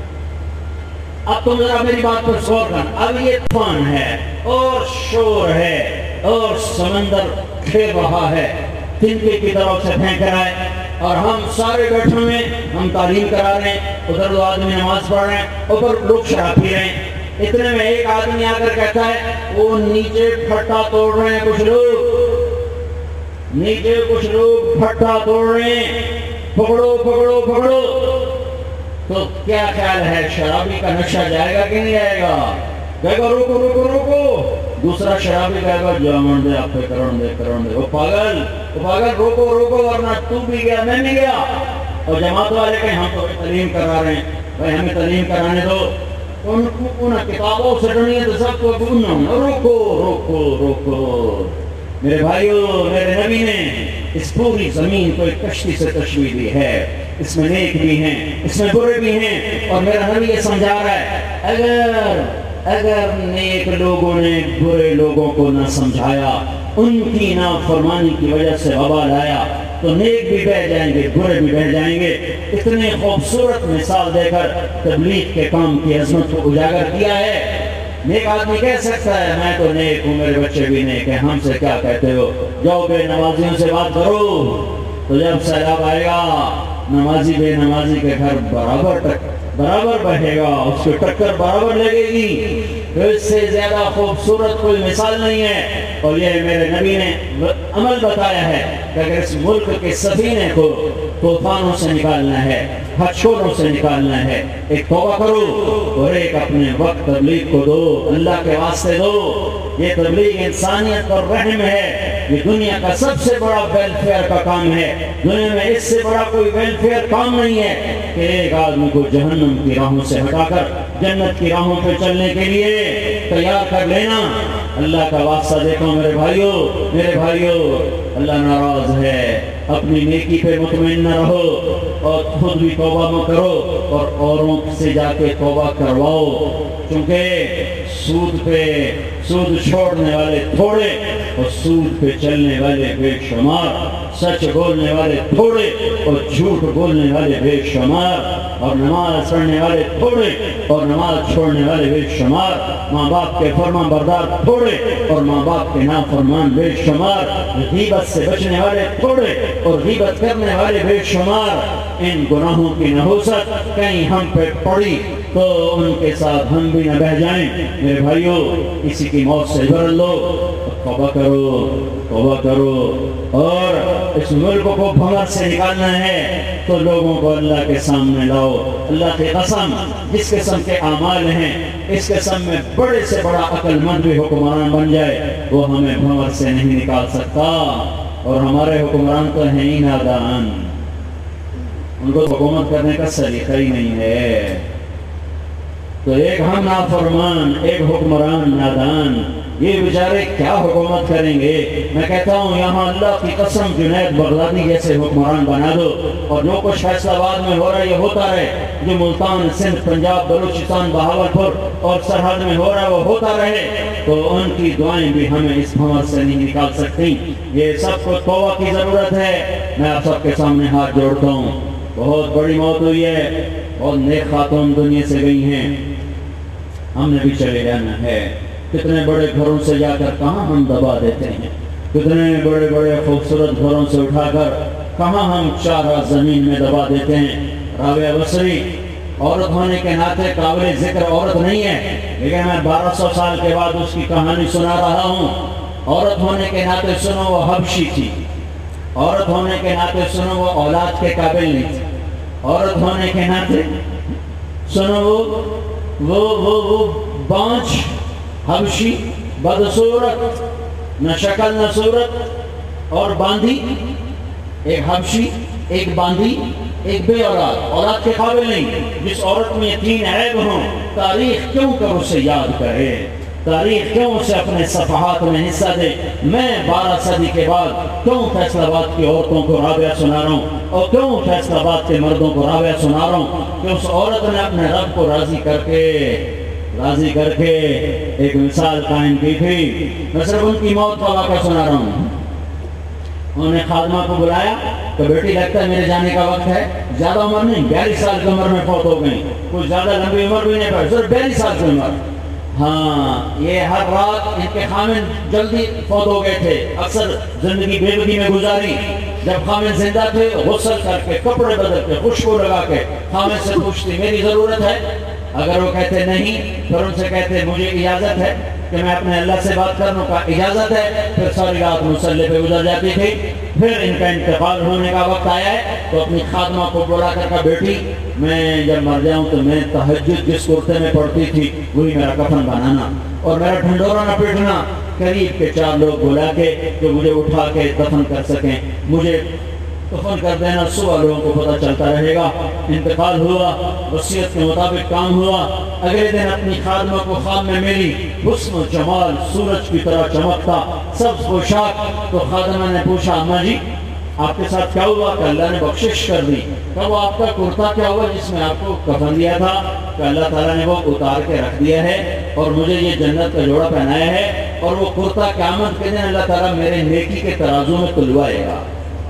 اب تم ذرا میری بات پر غور کرنا. اب یہ طوفان ہے اور شور ہے اور سمندر کھیل رہا ہے, تنکے کی طرف سے پھینک رہا ہے, اور ہم سارے بیٹھے ہوئے, ہم تعلیم کرا رہے ہیں, ادھر دو آدمی نماز پڑھ رہے ہیں, اوپر لوگ شراب پی رہے ہیں. اتنے میں ایک آدمی آ کر کہتا ہے وہ نیچے پھٹا توڑ رہے ہیں کچھ لوگ, نیچے کچھ لوگ پھٹا توڑ رہے ہیں, پکڑو پکڑو پکڑو. تو کیا خیال ہے, شرابی کا نشہ جائے گا کہ نہیں جائے گا؟ کہے گا روکو روکو روکو. دوسرا شرابی کہے گا جامن دے, آپ پہ کرن دے کرن دے. وہ پاگل وہ پاگل روکو روکو, ورنہ تو بھی گیا میں بھی گیا. اور جماعت والے کہیں ہم تو تعلیم کرا رہے ہیں, بھائی ہمیں تعلیم کرانے دو. ان ان کتابوں سے ڈرنی ہے تو سب کو روکو روکو روکو. میرے بھائیو, میرے نبی نے اس پوری زمین کو ایک کشتی سے تشبیہ دی ہے. اس میں نیک بھی ہیں, اس میں برے بھی ہیں, اور میرا نبی یہ سمجھا رہا ہے اگر اگر نیک لوگوں نے برے لوگوں کو نہ سمجھایا, ان کی نافرمانی کی وجہ سے وبال آیا, تو نیک بھی بہ جائیں گے, برے بھی بہ جائیں گے. اتنی خوبصورت مثال دے کر تبلیغ کے کام کی عظمت کو اجاگر کیا ہے. نیک آدمی کہہ سکتا ہے میں تو نیک ہوں, میرے بچے بھی نیک ہیں, ہم سے کیا کہتے ہو, جاؤ بے نمازیوں سے بات کرو. تو جب سیلاب آئے گا, نمازی بے نمازی کے گھر برابر تک برابر بہے گا, اس کو ٹکر برابر لگے گی. تو اس سے زیادہ خوبصورت کوئی مثال نہیں ہے. اور یہ میرے نبی نے عمل بتایا ہے کہ اگر اس ملک کے سفینے کو طوفانوں سے نکالنا ہے، ہتھیاروں سے نکالنا ہے، ایک توبہ کرو اور ایک اپنے وقت تبلیغ کو دو، اللہ کے واسطے دو۔ یہ تبلیغ انسانیت اور رحم ہے، یہ دنیا کا سب سے بڑا ویلفیئر کا کام ہے۔ دنیا میں اس سے بڑا کوئی ویلفیئر کام نہیں ہے کہ ایک آدمی کو جہنم کی راہوں سے ہٹا کر جنت کی راہوں پہ چلنے کے لیے تیار کر لینا۔ اللہ کا واسطہ دیکھو میرے بھائیوں، میرے بھائیوں، اللہ ناراض ہے، اپنی نیکی پہ مطمئن نہ رہو اور خود بھی توبہ مت کرو اور اوروں سے جا کے توبہ کرواؤ، کیونکہ سود پہ سود چھوڑنے والے تھوڑے اور سود پہ چلنے والے بے شمار، سچ بولنے والے تھوڑے اور جھوٹ بولنے والے بے شمار، اور نماز پڑھنے والے تھوڑے اور نماز چھوڑنے والے بے شمار، ماں باپ کے فرمان بردار تھوڑے اور ماں باپ کے نافرمان بے شمار، غیبت سے بچنے والے تھوڑے اور غیبت کرنے والے بے شمار۔ ان گناہوں کی نحوست کہیں ہم پہ پڑی تو ان کے ساتھ ہم بھی نہ بہ جائیں۔ میرے بھائیوں، کسی کی موت سے عبرت لو، توبہ کرو، توبہ کرو، اور اس ملک کو بھنور سے نکالنا ہے تو لوگوں کو اللہ کے سامنے لاؤ۔ اللہ کی قسم، جس قسم کے اعمال ہیں، اس قسم میں بڑے سے بڑا عقل مند بھی حکمران بن جائے، وہ ہمیں بھنور سے نہیں نکال سکتا۔ اور ہمارے حکمران تو ہیں ہی نادان، ان کو حکومت کرنے کا سلیقہ ہی نہیں ہے۔ تو ایک ہم نافرمان، ایک حکمران نادان، یہ بیچارے کیا حکومت کریں گے؟ میں کہتا ہوں یہاں اللہ کی قسم جنید بغدادی جیسے حکمران بنا دو، اور جو کچھ فیصلہ آباد میں ہو رہا ہے یہ ہوتا رہے، جو ملتان، سندھ، پنجاب، بلوچستان، بہاولپور اور سرحد میں ہو رہا ہے وہ ہوتا رہے، تو ان کی دعائیں بھی ہمیں اس بھنور سے نہیں نکال سکتی۔ یہ سب کو توبہ کی ضرورت ہے۔ میں آپ سب کے سامنے ہاتھ جوڑتا ہوں، بہت بڑی موت ہوئی ہے، بہت نیک خاتون دنیا سے گئی ہیں، ہم نے بھی چلے جانا ہے۔ کتنے بڑے گھروں سے جا کر کہاں ہم دبا دیتے ہیں، کتنے بڑے بڑے خوبصورت گھروں سے اٹھا کر کہاں ہم چارہ زمین میں دبا دیتے ہیں۔ رابعہ بصری عورت ہونے کے ناطے قابل ذکر عورت نہیں ہے، لیکن میں بارہ سو سال کے بعد اس کی کہانی سنا رہا ہوں۔ عورت ہونے کے ناطے سنو وہ حبشی تھی، عورت ہونے کے ناطے سنو وہ اولاد کے قابل نہیں تھی، عورت ہونے کے ناطے سنو وہ وہ وہ وہ بانچ حبشی، بدصورت، نہ شکل نہ صورت، اور باندھی، ایک حبشی، ایک باندھی، ایک بے اولاد، اولاد کے قابل نہیں۔ جس عورت میں تین عیب ہوں، تاریخ کیوں کر اسے یاد کرے، تاریخ کیوں اسے اپنے صفحات میں حصہ دے۔ میں بارہ صدی کے بعد کیوں فیصل آباد کی عورتوں کو رابعہ سنا رہا ہوں، اور کیوں فیصل آباد کے مردوں کو رابعہ سنا رہا ہوں، کہ اس عورت نے اپنے رب کو راضی کر کے راضی کر کے ایک مثال قائم کی تھی۔ میں صرف ان کی موت کا واقعہ سنا رہا ہوں۔ انہوں نے خادمہ کو بلایا تو بیٹی لگتا ہے میرے جانے کا وقت ہے، زیادہ عمر نہیں، بیالیس سال کی عمر میں فوت ہو گئی، کچھ زیادہ لمبی عمر بھی نہیں پڑی، صرف بیالیس سال کی عمر۔ ہاں، یہ ہر رات ان کے خامن جلدی فوت ہو گئے تھے، اکثر زندگی بے بدی میں گزاری۔ جب خامن زندہ تھے غسل کر کے، کپڑے بدل کے، خوشبو لگا کے خامن سے پوچھتی میری ضرورت ہے، اگر وہ کہتے نہیں پھر ان سے کہتے مجھے اجازت ہے کہ میں اپنے اللہ سے بات کرنے کا اجازت ہے، پھر ساری رات مصلی پہ گزر جاتی تھی۔ پھر ان کا انتقال ہونے کا وقت آیا ہے تو اپنی خادمہ کو بلا کر کہا بیٹی میں جب مر جاؤں تو میں تہجد جس کرتے میں پڑھتی تھی وہی میرا کفن بنانا، اور میرا ڈھنڈورا نہ پیٹنا، قریب کے چار لوگ بلا کے جو مجھے اٹھا کے دفن کر سکیں، مجھے دفن کر دینا، صبح لوگوں کو پتہ چلتا رہے گا۔ انتقال ہوا، وصیت کے مطابق کام ہوا۔ اگلے دن اپنی خادمہ کو خواب میں ملی، حسن و جمال سورج کی طرح چمکتا، سبز پوشاک۔ تو خادمہ نے پوچھا اماں جی آپ کے ساتھ کیا ہوا؟ کہ اللہ نے بخشش کر دی۔ کہ وہ آپ کا کرتا کیا ہوا جس میں آپ کو کفن دیا تھا؟ کہ اللہ تعالیٰ نے وہ اتار کے رکھ دیا ہے اور مجھے یہ جنت کا جوڑا پہنایا ہے، اور وہ کرتا قیامت کے دن اللہ تعالیٰ میرے نیکی کے ترازو میں تلوائے گا۔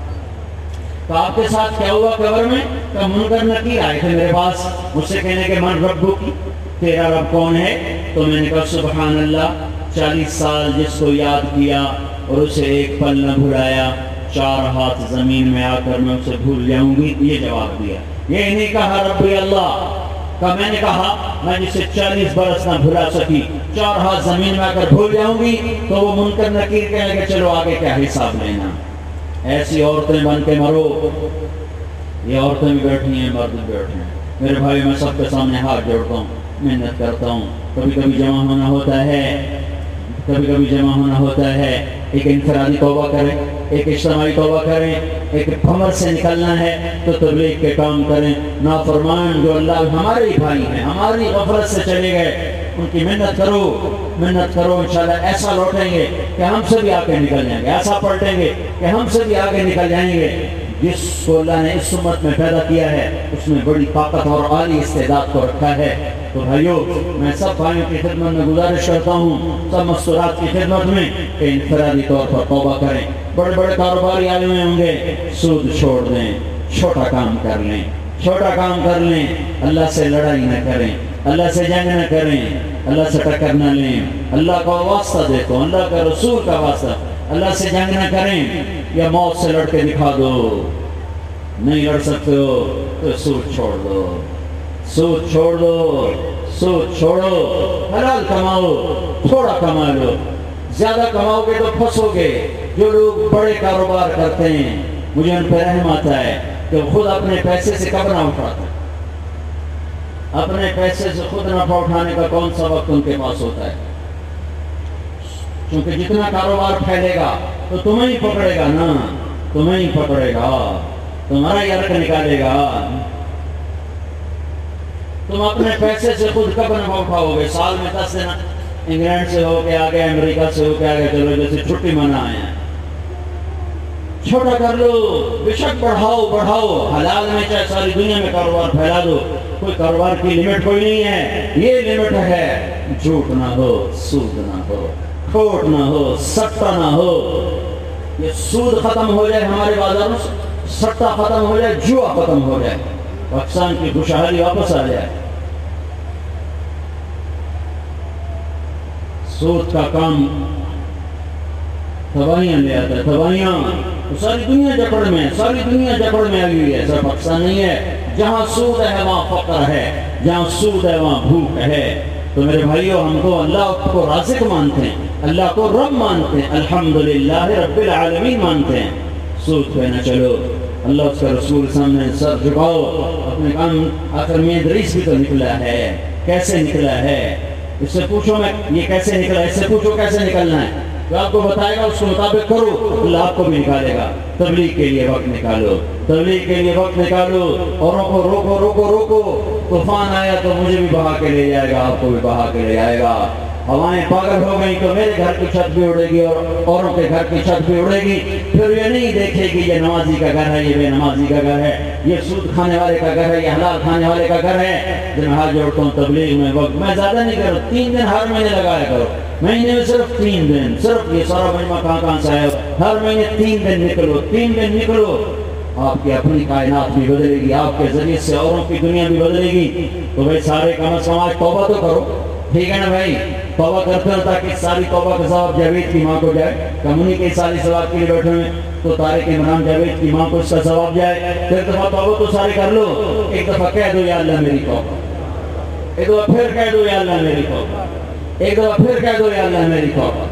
تو آپ کے ساتھ کیا ہوا قبر میں؟ کہ منکر نکیر آئے تھے میرے پاس، مجھ سے کہنے کہ من ربو کی، تیرا رب کون ہے؟ تو میں نے کہا سبحان اللہ، چالیس سال جس کو یاد کیا اور اسے ایک پل نہ بھلایا، چار ہاتھ زمین میں آ کر میں اسے بھول جاؤں گی، یہ جواب دیا۔ یہ نہیں کہا ربی اللہ، کہ میں نے کہا میں جسے چالیس برس نہ بھلا سکی چار ہاتھ زمین میں آ کر بھول جاؤں گی تو وہ منکر نکیر کہنے لگے چلو آگے کیا حساب لینا. ایسی عورتیں بن کے مرو. یہ عورتیں بھی بیٹھی ہیں, مرد بھی بیٹھے ہیں. میرے بھائی میں سب کے سامنے ہاتھ جوڑتا ہوں, محنت کرتا ہوں. کبھی کبھی جمع ہونا ہوتا ہے, کبھی کبھی جمع ہونا ہوتا ہے. ایک انفرادی توبہ کریں, ایک اجتماعی توبہ کریں. ایک بھمر سے نکلنا ہے تو تبلیغ کے کام کریں. نافرمان جو اللہ ہمارے ہی بھائی ہیں, ہماری غفلت سے چلے گئے, ان کی محنت کرو, محنت کرو. انشاءاللہ ایسا لوٹیں گے کہ ہم سے بھی آگے نکل جائیں گے, ایسا پلٹیں گے کہ ہم سے بھی آگے نکل جائیں گے. جس کو اللہ نے اس امت میں پیدا کیا ہے اس میں بڑی طاقت اور عالی استعداد کو رکھا ہے. تو بھائیو, میں سب بھائیوں کی خدمت میں گزارش کرتا ہوں, سب مستورات کی خدمت میں, کہ انفرادی طور پر توبہ کریں. بڑے بڑے کاروباری آئے ہوئے ہوں گے, سود چھوڑ دیں, چھوٹا کام کر لیں, چھوٹا کام کر لیں. اللہ سے لڑائی نہ کریں, اللہ سے جنگ نہ کریں, اللہ سے ٹکر نہ لیں. اللہ کا واسطہ دیکھو, اللہ کا رسول کا واسطہ, اللہ سے جنگ نہ کریں. یا موت سے لڑ کے دکھا دو, نہیں لڑ سکتے ہو تو سود چھوڑ دو, سود چھوڑ دو, سود چھوڑو. حلال کماؤ, تھوڑا کما لو. زیادہ کماؤ گے تو پھنسو گے. جو لوگ بڑے کاروبار کرتے ہیں مجھے ان پہ رحم آتا ہے کہ خود اپنے پیسے سے کب نہ اٹھاتے. اپنے پیسے سے خود نفع اٹھانے کا کون سا وقت ان کے پاس ہوتا ہے؟ کیونکہ جتنا کاروبار پھیلے گا تو تمہیں ہی پکڑے گا نا, تمہیں ہی پکڑے گا, تمہارا ہی عرق نکالے گا. تم اپنے پیسے سے خود کب نفع اٹھاؤ گے؟ سال میں دس دن انگلینڈ سے ہو کے آگے, امریکہ سے ہو کے آگے, چلو جیسے چھٹی منا آئے ہیں, چھوٹا کر لو. بے شک بڑھاؤ بڑھاؤ, حلال میں چاہے ساری دنیا میں کاروبار پھیلا دو, کوئی کاروبار کی لمٹ کوئی نہیں ہے. یہ لمٹ ہے جھوٹ نہ ہو, سود نہ ہو, کھوٹ نہ ہو, سٹا نہ ہو. یہ سود ختم ہو جائے ہمارے بازاروں سے, سٹا ختم ہو جائے, جوا ختم ہو جائے, پاکستان کی خوشحالی واپس آ جائے. سود کا کام تباہیاں لے آتا ہے, تباہیاں. ساری دنیا جکڑ میں, ساری دنیا جکڑ میں آئی ہوئی ہے, صرف پاکستان نہیں ہے. جہاں سود ہے وہاں فقر ہے, جہاں سود ہے وہاں بھوک ہے. تو میرے بھائیو, ہم کو اللہ کو رازق مانتے ہیں, اللہ کو رب مانتے ہیں, الحمدللہ رب العالمین مانتے ہیں. سود پہ نہ چلو. اللہ اس کا رسول سامنے سر جھکاؤ. اپنے کام آخر میں ادریس بھی تو نکلا ہے, کیسے نکلا ہے اس سے پوچھو. میں یہ کیسے نکلا, اس سے پوچھو کیسے نکلنا ہے. جو آپ کو بتائے گا اس کے مطابق کرو, اللہ آپ کو بھی نکالے گا. تبلیغ کے لیے وقت نکالو, تبلیغ کے لیے وقت نکالو. اوروں کو روکو روکو روکو. طوفان آیا تو مجھے بھی بہا کے لے جائے گا, آپ کو بھی بہا کے لے جائے گا. ہوائیں پاگل ہو گئی تو میرے گھر کی چھت بھی اڑے گی اور اوروں کے گھر کی چھت بھی اڑے گی. پھر یہ نہیں دیکھے گی یہ نمازی کا گھر ہے, یہ بے نمازی کا گھر ہے, یہ سود کھانے والے کا گھر ہے, یہ حلال کھانے والے کا گھر ہے. جب میں ہاتھ جوڑتا ہوں تبلیغ میں وقت میں زیادہ نہیں کروں, تین دن ہر مہینے لگایا کرو. مہینے میں صرف تین دن, صرف یہ سارا مجمع کہاں کہاں سے آئے, ہر مہینے تین دن نکلو, تین دن نکلو. آپ کی اپنی کائنات بھی بدلے گی, آپ کے ذریعے سے اوروں کی دنیا بھی بدلے گی. تو بھائی سارے کم از کم آج توبہ تو کرو, ٹھیک ہے نا بھائی. توبہ کرتے ہو تاکہ ساری توبہ کا ثواب جاوید کی ماں کو جائے. کمونی کے ساری ثواب کے لیے بیٹھے ہوئے تو طارق عمران جاوید کی ماں کو اس کا ثواب جائے. پھر دفعہ توبہ تو سارے کر لو. ایک دفعہ کہہ دو یا اللہ میری توبہ, ایک دفعہ پھر کہہ دو یا اللہ میری توبہ, ایک دفعہ پھر کہہ دو یا اللہ میری توبہ.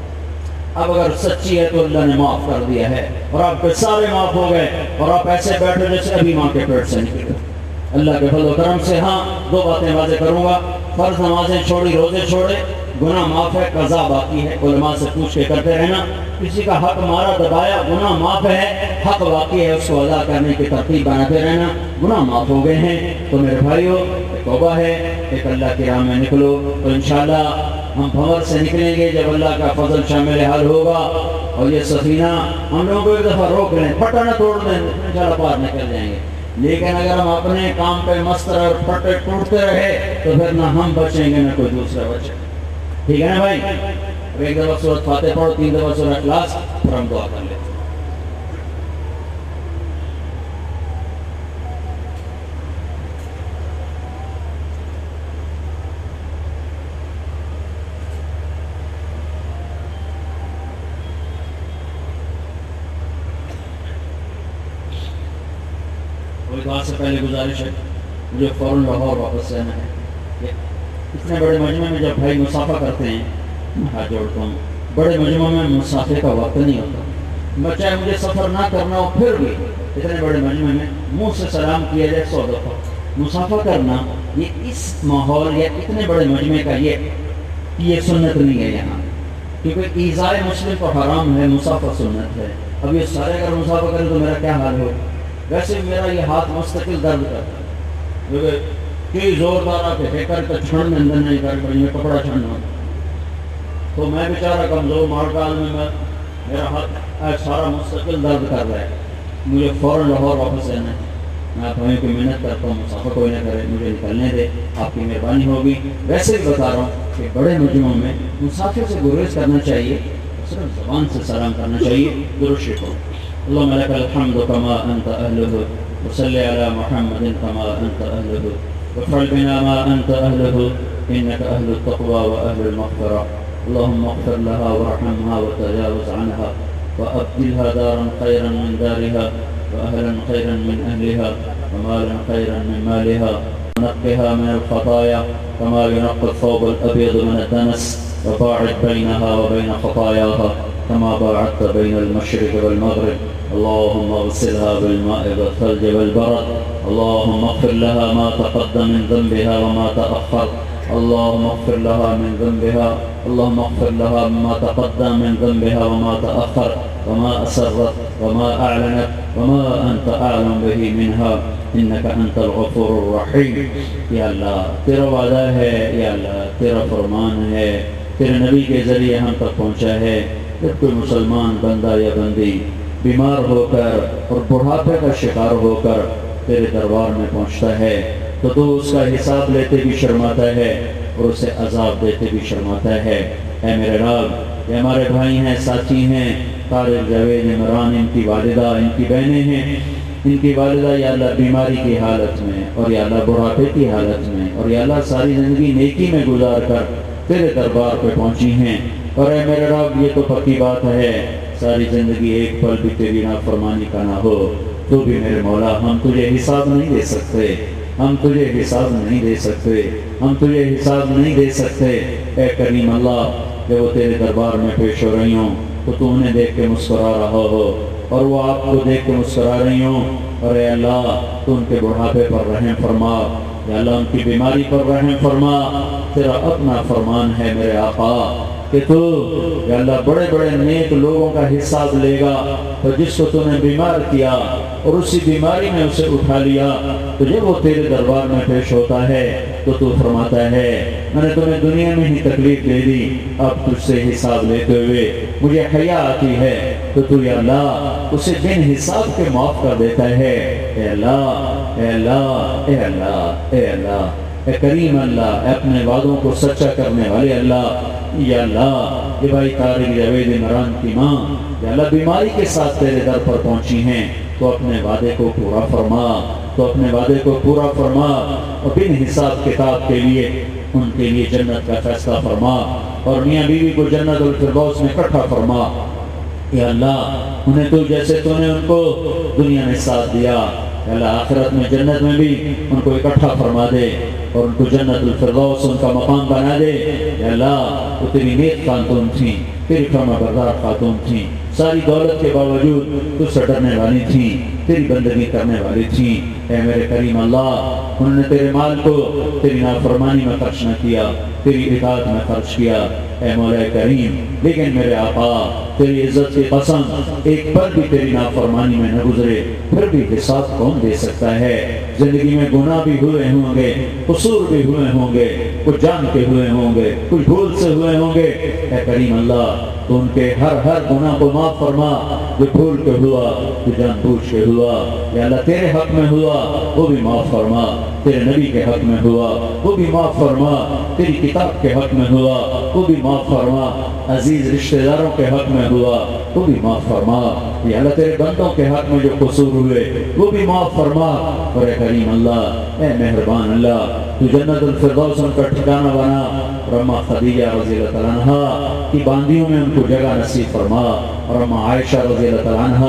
اب اگر سچی ہے تو اللہ نے معاف کر دیا ہے اور آپ کے سارے معاف ہو گئے اور آپ ایسے بیٹھے جیسے ابھی ماں کے پیٹ سے نکلے. اللہ کے فضل و کرم سے. ہاں دو باتیں واضح کروں گا. فرض نمازیں چھوڑی, روزے چھوڑے, گناہ معاف ہے, قضا باقی ہے. علماء سے پوچھ کے کرتے رہنا. کسی کا حق مارا دبایا, گناہ معاف ہے, حق باقی ہے, اس کو ادا کرنے کی ترتیب بناتے رہنا. گناہ معاف ہو گئے ہیں. تو میرے بھائیو ایک توبہ ہے, ایک اللہ کی راہ میں نکلو. تو انشاءاللہ ہم بھنور سے نکلیں گے جب اللہ کا فضل شامل حال ہوگا. اور یہ سفینہ ہم لوگوں کو ایک دفعہ روک لیں, پٹا نہ توڑ دیں, انشاءاللہ پار نکل جائیں گے. لیکن اگر ہم اپنے کام پہ مست رہے اور پٹے ٹوٹتے رہے تو پھر نہ ہم بچیں گے نہ کوئی دوسرا بچے. ٹھیک ہے نا بھائی. اب ایک دفعہ سورۃ فاتحہ پڑھو, تین دفعہ سورۃ اخلاص, پھر ہم دعا کر لیتے ہیں. کوئی دعا سے پہلے گزارش ہے. مجھے فوراً لاہور واپس جانا ہے۔ اتنے بڑے مجمع میں جب بھائی مسافہ کرتے ہیں، میں ہاتھ جوڑتا ہوں، بڑے مجمع میں مسافے کا وقت نہیں ہوتا، میں چاہے مجھے سفر نہ کرنا ہو پھر بھی اتنے بڑے مجمع میں منہ سے سلام کیا جائے سو دفعہ۔ مسافہ کرنا یہ اس ماحول یا اتنے بڑے مجمع کا یہ یہ سنت نہیں ہے یہاں، کیونکہ ایذائے مسلم کو حرام ہے، مسافہ سنت ہے۔ اب یہ سارے اگر مسافہ کریں تو میرا کیا حال ہو؟ ویسے بھی میرا یہ ہاتھ مستقل درد کرتا ہے، کیونکہ کئی زوردار آ کے کر کے چھڑ میں اندر نہیں کر کے کپڑا چھڑنا، تو میں بیچارہ کمزور مارکال میں میں میرا ہاتھ سارا مستقل درد کر رہا ہے، مجھے فوراً لاہور واپس جانا ہے۔ میں آپ بھائیوں کی محنت کرتا ہوں، مسافر کوئی نہ کرے، مجھے نکلنے دے، آپ کی مہربانی ہوگی۔ ویسے بھی بتا رہا ہوں کہ بڑے مجمعوں میں مسافر سے گریز کرنا چاہیے، صرف زبان سے سلام کرنا چاہیے۔ درود شریف پڑھو۔ اللهم لك الحمد كما أنت أهله، وصل على محمد كما أنت أهله، وافعل بنا ما أنت أهله، إنك أهل التقوى وأهل المغفرة. اللهم اغفر لها وارحمها وتجاوز عنها، وأبدلها دارا خيرا من دارها، وأهلا خيرا من أهلها، ومالا خيرا من مالها، ونقها من الخطايا كما ينقى الثوب الأبيض من الدنس، وباعد بينها وبين خطاياها كما باعدت بين المشرق والمغرب. اللهم اغسلها بالماء والثلج والبرد. اللهم اغفر لها ما تقدم من ذنبها وما تأخر. اللهم اغفر لها من ذنبها اللهم اغفر لها ما تقدم من ذنبها وما تأخر، وما أسرت وما أعلنت وما أنت أعلم به منها، إنك أنت الغفور الرحيم. یا اللہ تیرا وعدہ ہے، یا اللہ تیرا فرمان ہے، تیرے نبی کے ذریعے ہم تک پہنچا ہے، جب کوئی مسلمان بندہ یا بندی بیمار ہو کر اور بڑھاپے کا شکار ہو کر تیرے دربار میں پہنچتا ہے تو تو اس کا حساب لیتے بھی شرماتا ہے اور اسے عذاب دیتے بھی شرماتا ہے۔ اے میرے رب، یہ ہمارے بھائی ہیں، ساتھی ہیں، طارق جاوید عمران، ان کی والدہ، ان کی بہنیں ہیں، ان کی والدہ یا اللہ بیماری کی حالت میں اور یا اللہ بڑھاپے کی حالت میں اور یا اللہ ساری زندگی نیکی میں گزار کر تیرے دربار پہ پہنچی ہیں، اور اے میرے رب یہ تو پکی بات ہے ساری زندگی ایک پل بھی تیری نافرمانی کا نہ ہو تو بھی میرے مولا ہم تجھے حساب نہیں دے سکتے، ہم تجھے حساب نہیں دے سکتے، ہم تجھے حساب نہیں دے سکتے۔ اے کریم اللہ، جب وہ تیرے دربار میں پیش ہو رہی ہوں تو تو انہیں دیکھ کے مسکرا رہا ہو اور وہ آپ کو دیکھ کے مسکرا رہی ہوں، اور اے اللہ تو ان کے بڑھاپے پر رحم فرما، یا اللہ ان کی بیماری پر رحم فرما۔ تیرا اپنا فرمان ہے میرے آقا کہ تو یا اللہ بڑے بڑے نیک لوگوں کا حساب لے گا، تو جس کو تو نے بیمار کیا اور اسی بیماری میں اسے اٹھا لیا تو جب وہ تیرے دربار میں پیش ہوتا ہے تو تو فرماتا ہے میں نے تمہیں دنیا میں ہی تکلیف دے دی، اب تجھ سے حساب لیتے ہوئے مجھے حیا آتی ہے تو تو یا اللہ اسے بن حساب کے معاف کر دیتا ہے۔ اے اللہ اے اللہ اے اللہ اے اللہ اے کریم اللہ، اے اپنے وعدوں کو سچا کرنے والے اللہ، یا اللہ یہ بھائی طارق جاوید عمران کی ماں یا اللہ بیماری کے ساتھ تیرے در پر پہنچی ہیں تو اپنے وعدے کو پورا فرما، تو اپنے وعدے کو پورا فرما اور بن حساب کتاب کے لیے ان کے لیے جنت کا فیصلہ فرما اور میاں بیوی کو جنت الفردوس میں اکٹھا فرما۔ یا اللہ انہیں تو جیسے تو نے ان کو دنیا میں ساتھ دیا، یا اللہ آخرت میں جنت میں بھی ان کو اکٹھا فرما دے اور ان کو جنت الفردوس ان کا مقام بنا دے۔ یا اللہ وہ تیری نیک خاتون تھیں، تیری فرما بردار خاتون تھیں، ساری دولت کے باوجود تجھ سے ڈرنے والی تھیں، تیری بندگی کرنے والی تھیں۔ اے میرے کریم اللہ، انہوں نے تیرے مال کو تیری نافرمانی میں خرچ نہ کیا، تیری اطاعت میں خرچ کیا اے مولا کریم، لیکن میرے آقا تیری عزت کی قسم ایک پل بھی تیری نافرمانی میں نہ گزرے، پھر بھی حساب کون دے سکتا ہے؟ زندگی میں گناہ بھی ہوئے ہوں گے، قصور بھی ہوئے ہوں گے، کچھ جان کے ہوئے ہوں گے، کچھ بھول سے ہوئے ہوں گے۔ اے کریم اللہ تو ان کے ہر ہر گناہ کو معاف فرما، جو بھول کے ہوا، جو جان بوجھ کے ہوا، یا اللہ تیرے حق میں ہوا وہ بھی معاف فرما، تیرے نبی کے حق میں ہوا وہ بھی معاف فرما، تیری کتاب کے حق میں ہوا وہ بھی معاف فرما، عزیز رشتہ داروں کے حق میں ہوا وہ بھی معاف فرما، یا اللہ تیرے بندوں کے حق میں جو قصور ہوئے وہ بھی معاف فرما۔ اور اے کریم اللہ، اے مہربان اللہ، تو جنت الفردوس ان کا ٹھکانہ بنا اور اماں خدیجہ رضی اللہ تعالیٰ عنہ کی باندیوں میں ان کو جگہ نصیب فرما، اور اماں عائشہ رضی اللہ تعالیٰ عنہ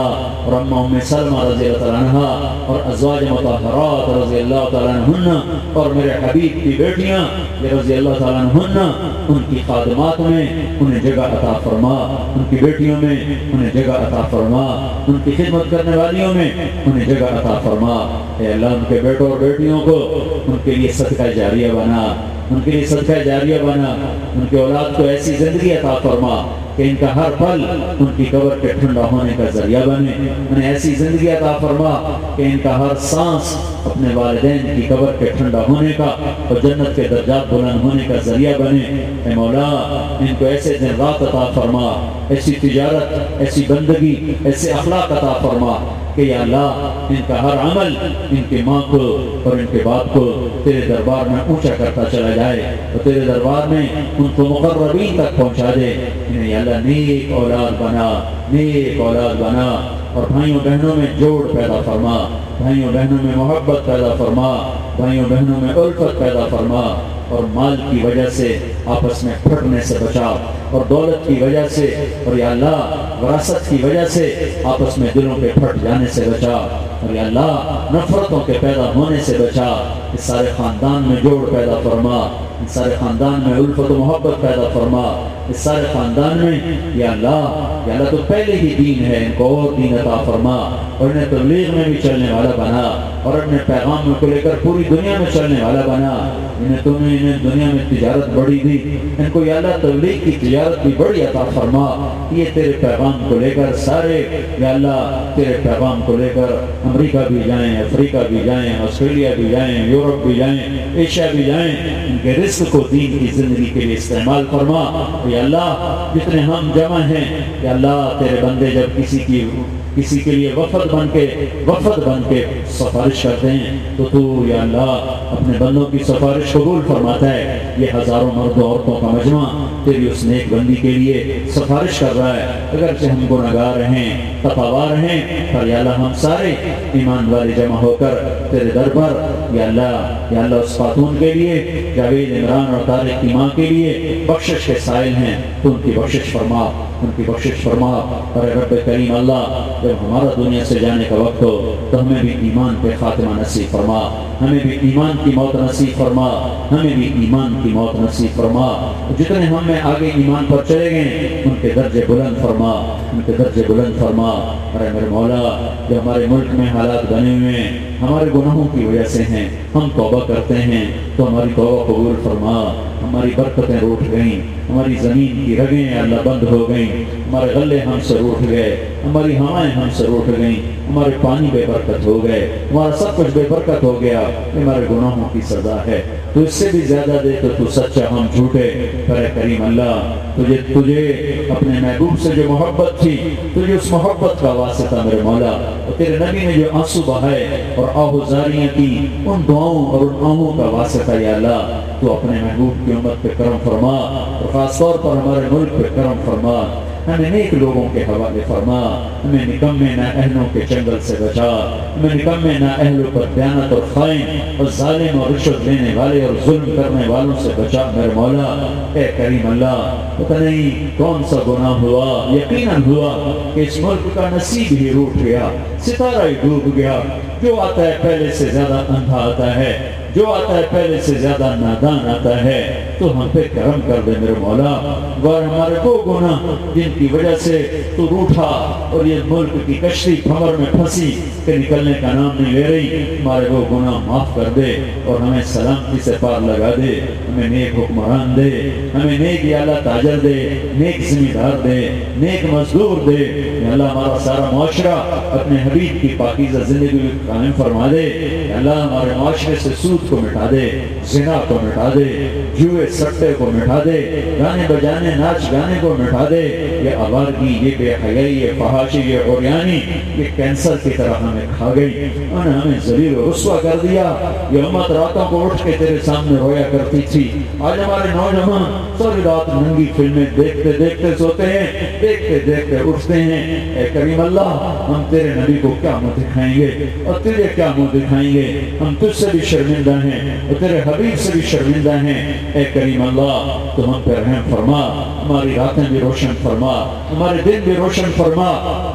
اور اماں ام سلمہ رضی اللہ تعالیٰ عنہ اور ازواج مطہرات رضی اللہ تعالیٰ عنہ اور میرے حبیب کی بیٹیاں رضی اللہ تعالیٰ عنہ ان کی خادمات میں انہیں جگہ عطا فرما، ان کی بیٹیوں میں انہیں جگہ عطا فرما، ان کی خدمت کرنے والیوں میں انہیں جگہ عطا فرما۔ اے اللہ ان کے بیٹوں اور بیٹیوں کو ان کے لیے صدقہ جاریہ بنا، ان کے لیے صدقہ جاریہ بنا، ان کے اولاد کو ایسی زندگی عطا فرما کہ ان کا ہر پل ان کی قبر کے ٹھنڈا ہونے کا ذریعہ بنے، انہیں ایسی زندگی عطا فرما کہ ان کا ہر سانس اپنے والدین کی قبر کے ٹھنڈا ہونے کا اور جنت کے درجات بلند ہونے کا ذریعہ بنے۔ اے مولا ان کو ایسے دن رات عطا فرما، ایسی تجارت، ایسی بندگی، ایسے اخلاق عطا فرما کہ یا اللہ ان کا ہر عمل ان کی ماں کو اور ان کے باپ کو تیرے دربار میں اونچا کرتا چلا جائے اور تیرے دربار میں ان کو مقربین تک پہنچا دے۔ انہیں یا اللہ نیک اولاد بنا، نیک اولاد بنا، اور بھائیوں بہنوں میں جوڑ پیدا فرما، بھائیوں بہنوں میں محبت پیدا فرما، بھائیوں بہنوں میں الفت پیدا فرما، اور مال کی وجہ سے آپس میں پھٹنے سے بچا، اور دولت کی وجہ سے اور یا اللہ وراثت کی وجہ سے آپس میں دلوں کے پھٹ جانے سے بچا، اور یا اللہ نفرتوں کے پیدا ہونے سے بچا۔ اس سارے خاندان میں جوڑ پیدا فرما، اس سارے خاندان میں الفت و محبت پیدا فرما، اس سارے خاندان میں یا اللہ یا اللہ تو پہلے ہی دین ہے، ان کو اور دین عطا فرما، اور انہیں تبلیغ میں بھی چلنے والا بنا، اور اپنے پیغام کو لے کر پوری دنیا میں چلنے والا بنا۔ انہیں تم نے انہیں دنیا میں تجارت بڑی دی، ان کو یا اللہ تبلیغ کی تجارت بھی بڑی عطا فرما، یہ تیرے پیغام کو لے کر سارے یا اللہ تیرے پیغام کو لے کر امریکہ بھی جائیں، افریقہ بھی جائیں، آسٹریلیا بھی جائیں، یورپ بھی جائیں، ایشیا بھی جائیں، ان کے رزق کو دین کی زندگی کے لیے استعمال فرما۔ یا اللہ جتنے ہم جمع ہیں یا اللہ تیرے بندے جب کسی کی کسی کے لیے وفد بن کے وفد بن کے سفارش کرتے ہیں تو تو یا اللہ اپنے بندوں کی سفارش قبول فرماتا ہے۔ یہ ہزاروں مرد و عورتوں کا مجمع تیری اس نیک بندی کے لیے سفارش کر رہا ہے، اگرچہ ہم گناہگار ہیں، خطاوار ہیں، پر یا اللہ ہم سارے ایمان والے جمع ہو کر تیرے در پر یا اللہ یا اللہ اس خاتون کے لیے جاوید عمران اور طارق کی ماں کے لیے بخشش کے سائل ہیں، تو ان کی بخشش فرما، ان کی بخشش فرما۔ اور اے رب کریم اللہ جب ہمارا دنیا سے جانے کا وقت ہو تو ہمیں بھی ایمان پہ خاتمہ نصیب فرما، ہمیں بھی ایمان کی موت نصیب فرما، ہمیں بھی ایمان کی موت نصیب فرما۔ جتنے ہم میں آگے ایمان پر چلے گئے ان کے درجے بلند فرما، ان کے درجے بلند فرما۔ اور اے میرے مولا جو ہمارے ملک میں حالات بنے ہوئے ہیں ہمارے گناہوں کی وجہ سے ہیں، ہم توبہ کرتے ہیں تو ہماری توبہ قبول فرما۔ ہماری برکتیں روٹ گئیں، ہماری زمین کی رگیں اللہ بند ہو گئیں، ہمارے غلے ہم سے روٹ گئے، ہماری ہوائیں ہم سے روٹ گئیں، ہمارے پانی بے برکت ہو گئے، ہمارا سب کچھ بے برکت ہو گیا، ہمارے گناہوں کی سزا ہے۔ تو اس سے بھی زیادہ دے تو تو سچا ہم جھوٹے، پر کریم اللہ تجھے تجھے اپنے محبوب سے جو محبت تھی، تجھے اس محبت کا واسطہ میرے مولا، اور تیرے نبی نے جو آنسو بہائے اور آہوزاریاں کی ان دعاؤں اور ان آہوں کا واسطہ یا اللہ تو اپنے محبوب کی امت پہ کرم فرما، اور خاص طور پر ہمارے ملک پہ کرم فرما، ہمیں نیک لوگوں کے حوالے فرما، ہمیں نکمے نا اہلوں کے چنگل سے بچا، ہمیں نکمے نا اہلوں پر دیانت اور خائن اور ظالم اور رشوت لینے والے اور ظلم کرنے والوں سے بچا میرے مولا۔ اے کریم اللہ پتہ نہیں کون سا گناہ ہوا، یقیناً ہوا کہ اس ملک کا نصیب ہی روٹ گیا، ستارہ ہی ڈوب گیا، جو آتا ہے پہلے سے زیادہ اندھا آتا ہے، جو آتا ہے پہلے سے زیادہ نادان آتا ہے، تو ہم پہ کرم کر دے میرے مولا۔ اور ہمارے وہ گناہ جن کی وجہ سے تو روٹھا اور یہ ملک کی کشتی بھنور میں پھنسی کہ نکلنے کا نام نہیں لے رہی، ہمارے وہ گناہ معاف کر دے اور ہمیں سلامتی سے پار لگا دے، ہمیں نیک حکمران دے، ہمیں نیک یا اللہ تاجر دے، نیک زمیندار دے، نیک مزدور دے۔ یا اللہ ہمارا سارا معاشرہ اپنے حبیب کی پاکیزہ زندگی قائم فرما دے۔ یا اللہ ہمارے معاشرے سے سود کو مٹا دے، زنا کو مٹا دے، جوئے سٹے کو مٹا دے، گانے بجانے ناچ گانے کو مٹا دے، یہ آوارگی، یہ بے حیائی، یہ فحاشی، یہ عریانی، یہ کینسر کی طرح ہمیں کھا گئی، انہوں نے ہمیں ذلیل و رسوا کر دیا۔ یہ امت راتوں کو اٹھ کے تیرے سامنے رویا کرتی تھی، آج ہمارے نوجوان ساری رات ننگی فلمیں دیکھتے دیکھتے سوتے ہیں، دیکھتے دیکھتے اٹھتے ہیں۔ اے کریم اللہ ہم تیرے نبی کو کیا منہ دکھائیں گے اور تجھے کیا منہ دکھائیں گے؟ ہم تجھ سے بھی شرمندہ ہیں اور تیرے حبیب سے بھی شرمندہ ہیں۔ اے کریم اللہ تو ہم پر رحم فرما، ہماری راتیں بھی روشن فرما، ہمارے دن بھی روشن فرما،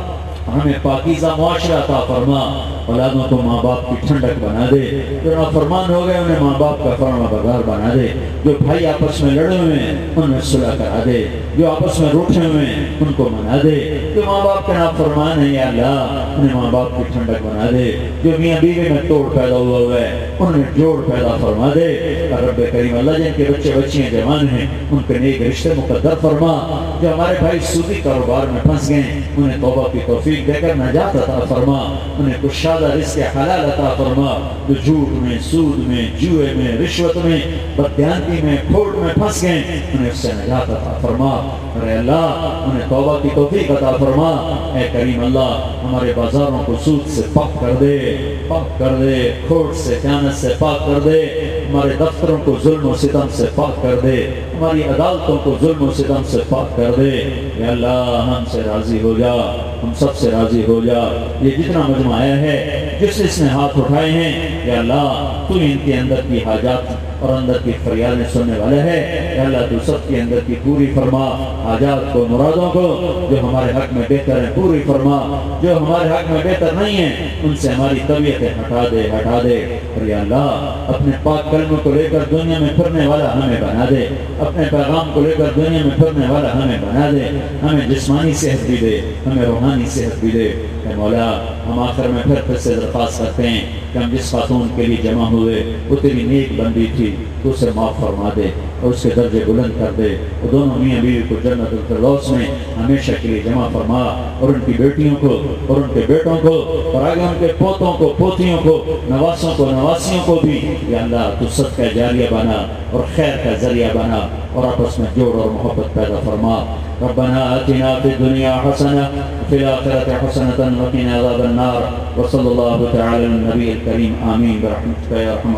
ہمیں پاکیزہ معاشرہ عطا فرما، اولادوں کو ماں باپ کی ٹھنڈک بنا دے، جو نافرمان ہو گئے انہیں ماں باپ کا فرما بردار بنا دے، جو بھائی آپس میں لڑے ہوئے ہیں ان میں صلح کرا دے، جو آپس میں روٹھے ہوئے ہیں ان کو منا دے، جو ماں باپ کے نافرمان ہیں یا اللہ انہیں ماں باپ کی ٹھنڈک بنا دے، جو میاں بیوی میں توڑ پیدا ہوا ہوا ہے انہیں جوڑ پیدا فرما دے۔ رب کریم اللہ جن کے بچے بچیاں جوان ہیں ان کے نیک رشتے مقدر فرما، جو ہمارے بھائی سودی کاروبار میں پھنس گئے انہیں توبہ کی توفیق دے کر نجات عطا فرما، انہیں کشادہ رزق حلال عطا فرما، جو جھوٹ میں، سود میں، جوئے میں، رشوت میں، بددیانتی میں، کھوٹ میں پھنس گئے انہیں اس سے نجات عطا فرما، اے اللہ انہیں توبہ کی توفیق عطا فرما۔ اے کریم اللہ ہمارے بازاروں کو سود سے پاک کر دے، پاک کر دے، کھوٹ سے، خیانت سے پاک کر دے، ہمارے دفتروں کو ظلم و ستم سے پاک کر دے، ہماری عدالتوں کو ظلم و ستم سے پاک کر دے۔ یا اللہ ہم سے راضی ہو جا، ہم سب سے راضی ہو جا۔ یہ جتنا مجمع آیا ہے جس اس نے ہاتھ اٹھائے ہیں یا اللہ تو ان کے اندر کی حاجات اور اندر کی فریادیں سننے والا ہے، یا اللہ تو سب کے اندر کی پوری فرما، حاجات کو، مرادوں کو جو ہمارے حق میں بہتر ہیں پوری فرما، جو ہمارے حق میں بہتر نہیں ہیں ان سے ہماری طبیعتیں ہٹا دے ہٹا دے اور یا اللہ اپنے پاک کلموں کو لے کر دنیا میں پھرنے والا ہمیں بنا دے، اپنے پیغام کو لے کر دنیا میں پھرنے والا ہمیں بنا دے، ہمیں جسمانی صحت بھی دے، ہمیں روحانی صحت بھی دے۔ اے مولا ہم آخر میں پھر پھر سے درخواست کرتے ہیں کہ ہم جس خاتون کے لیے جمع ہوئے وہ تیری نیک بندی تھی، تو اسے معاف فرما دے اور اس کے درجے بلند کر دے، اور دونوں میاں بیوی کو جنت الفردوس میں ہمیشہ کے لیے جمع فرما، اور ان کی بیٹیوں کو اور ان کے بیٹوں کو اور آگے ان کے پوتوں کو، پوتیوں کو، نواسوں کو، نواسیوں کو بھی یا اللہ تو صدقہ جاریہ بنا اور خیر کا ذریعہ بنا اور آپس میں جوڑ اور محبت پیدا فرما۔ ربنا آتنا فی الدنیا حسنہ وفی الآخرۃ حسنۃ وقنا عذاب النار، وصلی اللہ تعالی علی النبی الکریم، آمین برحمتک یا ارحم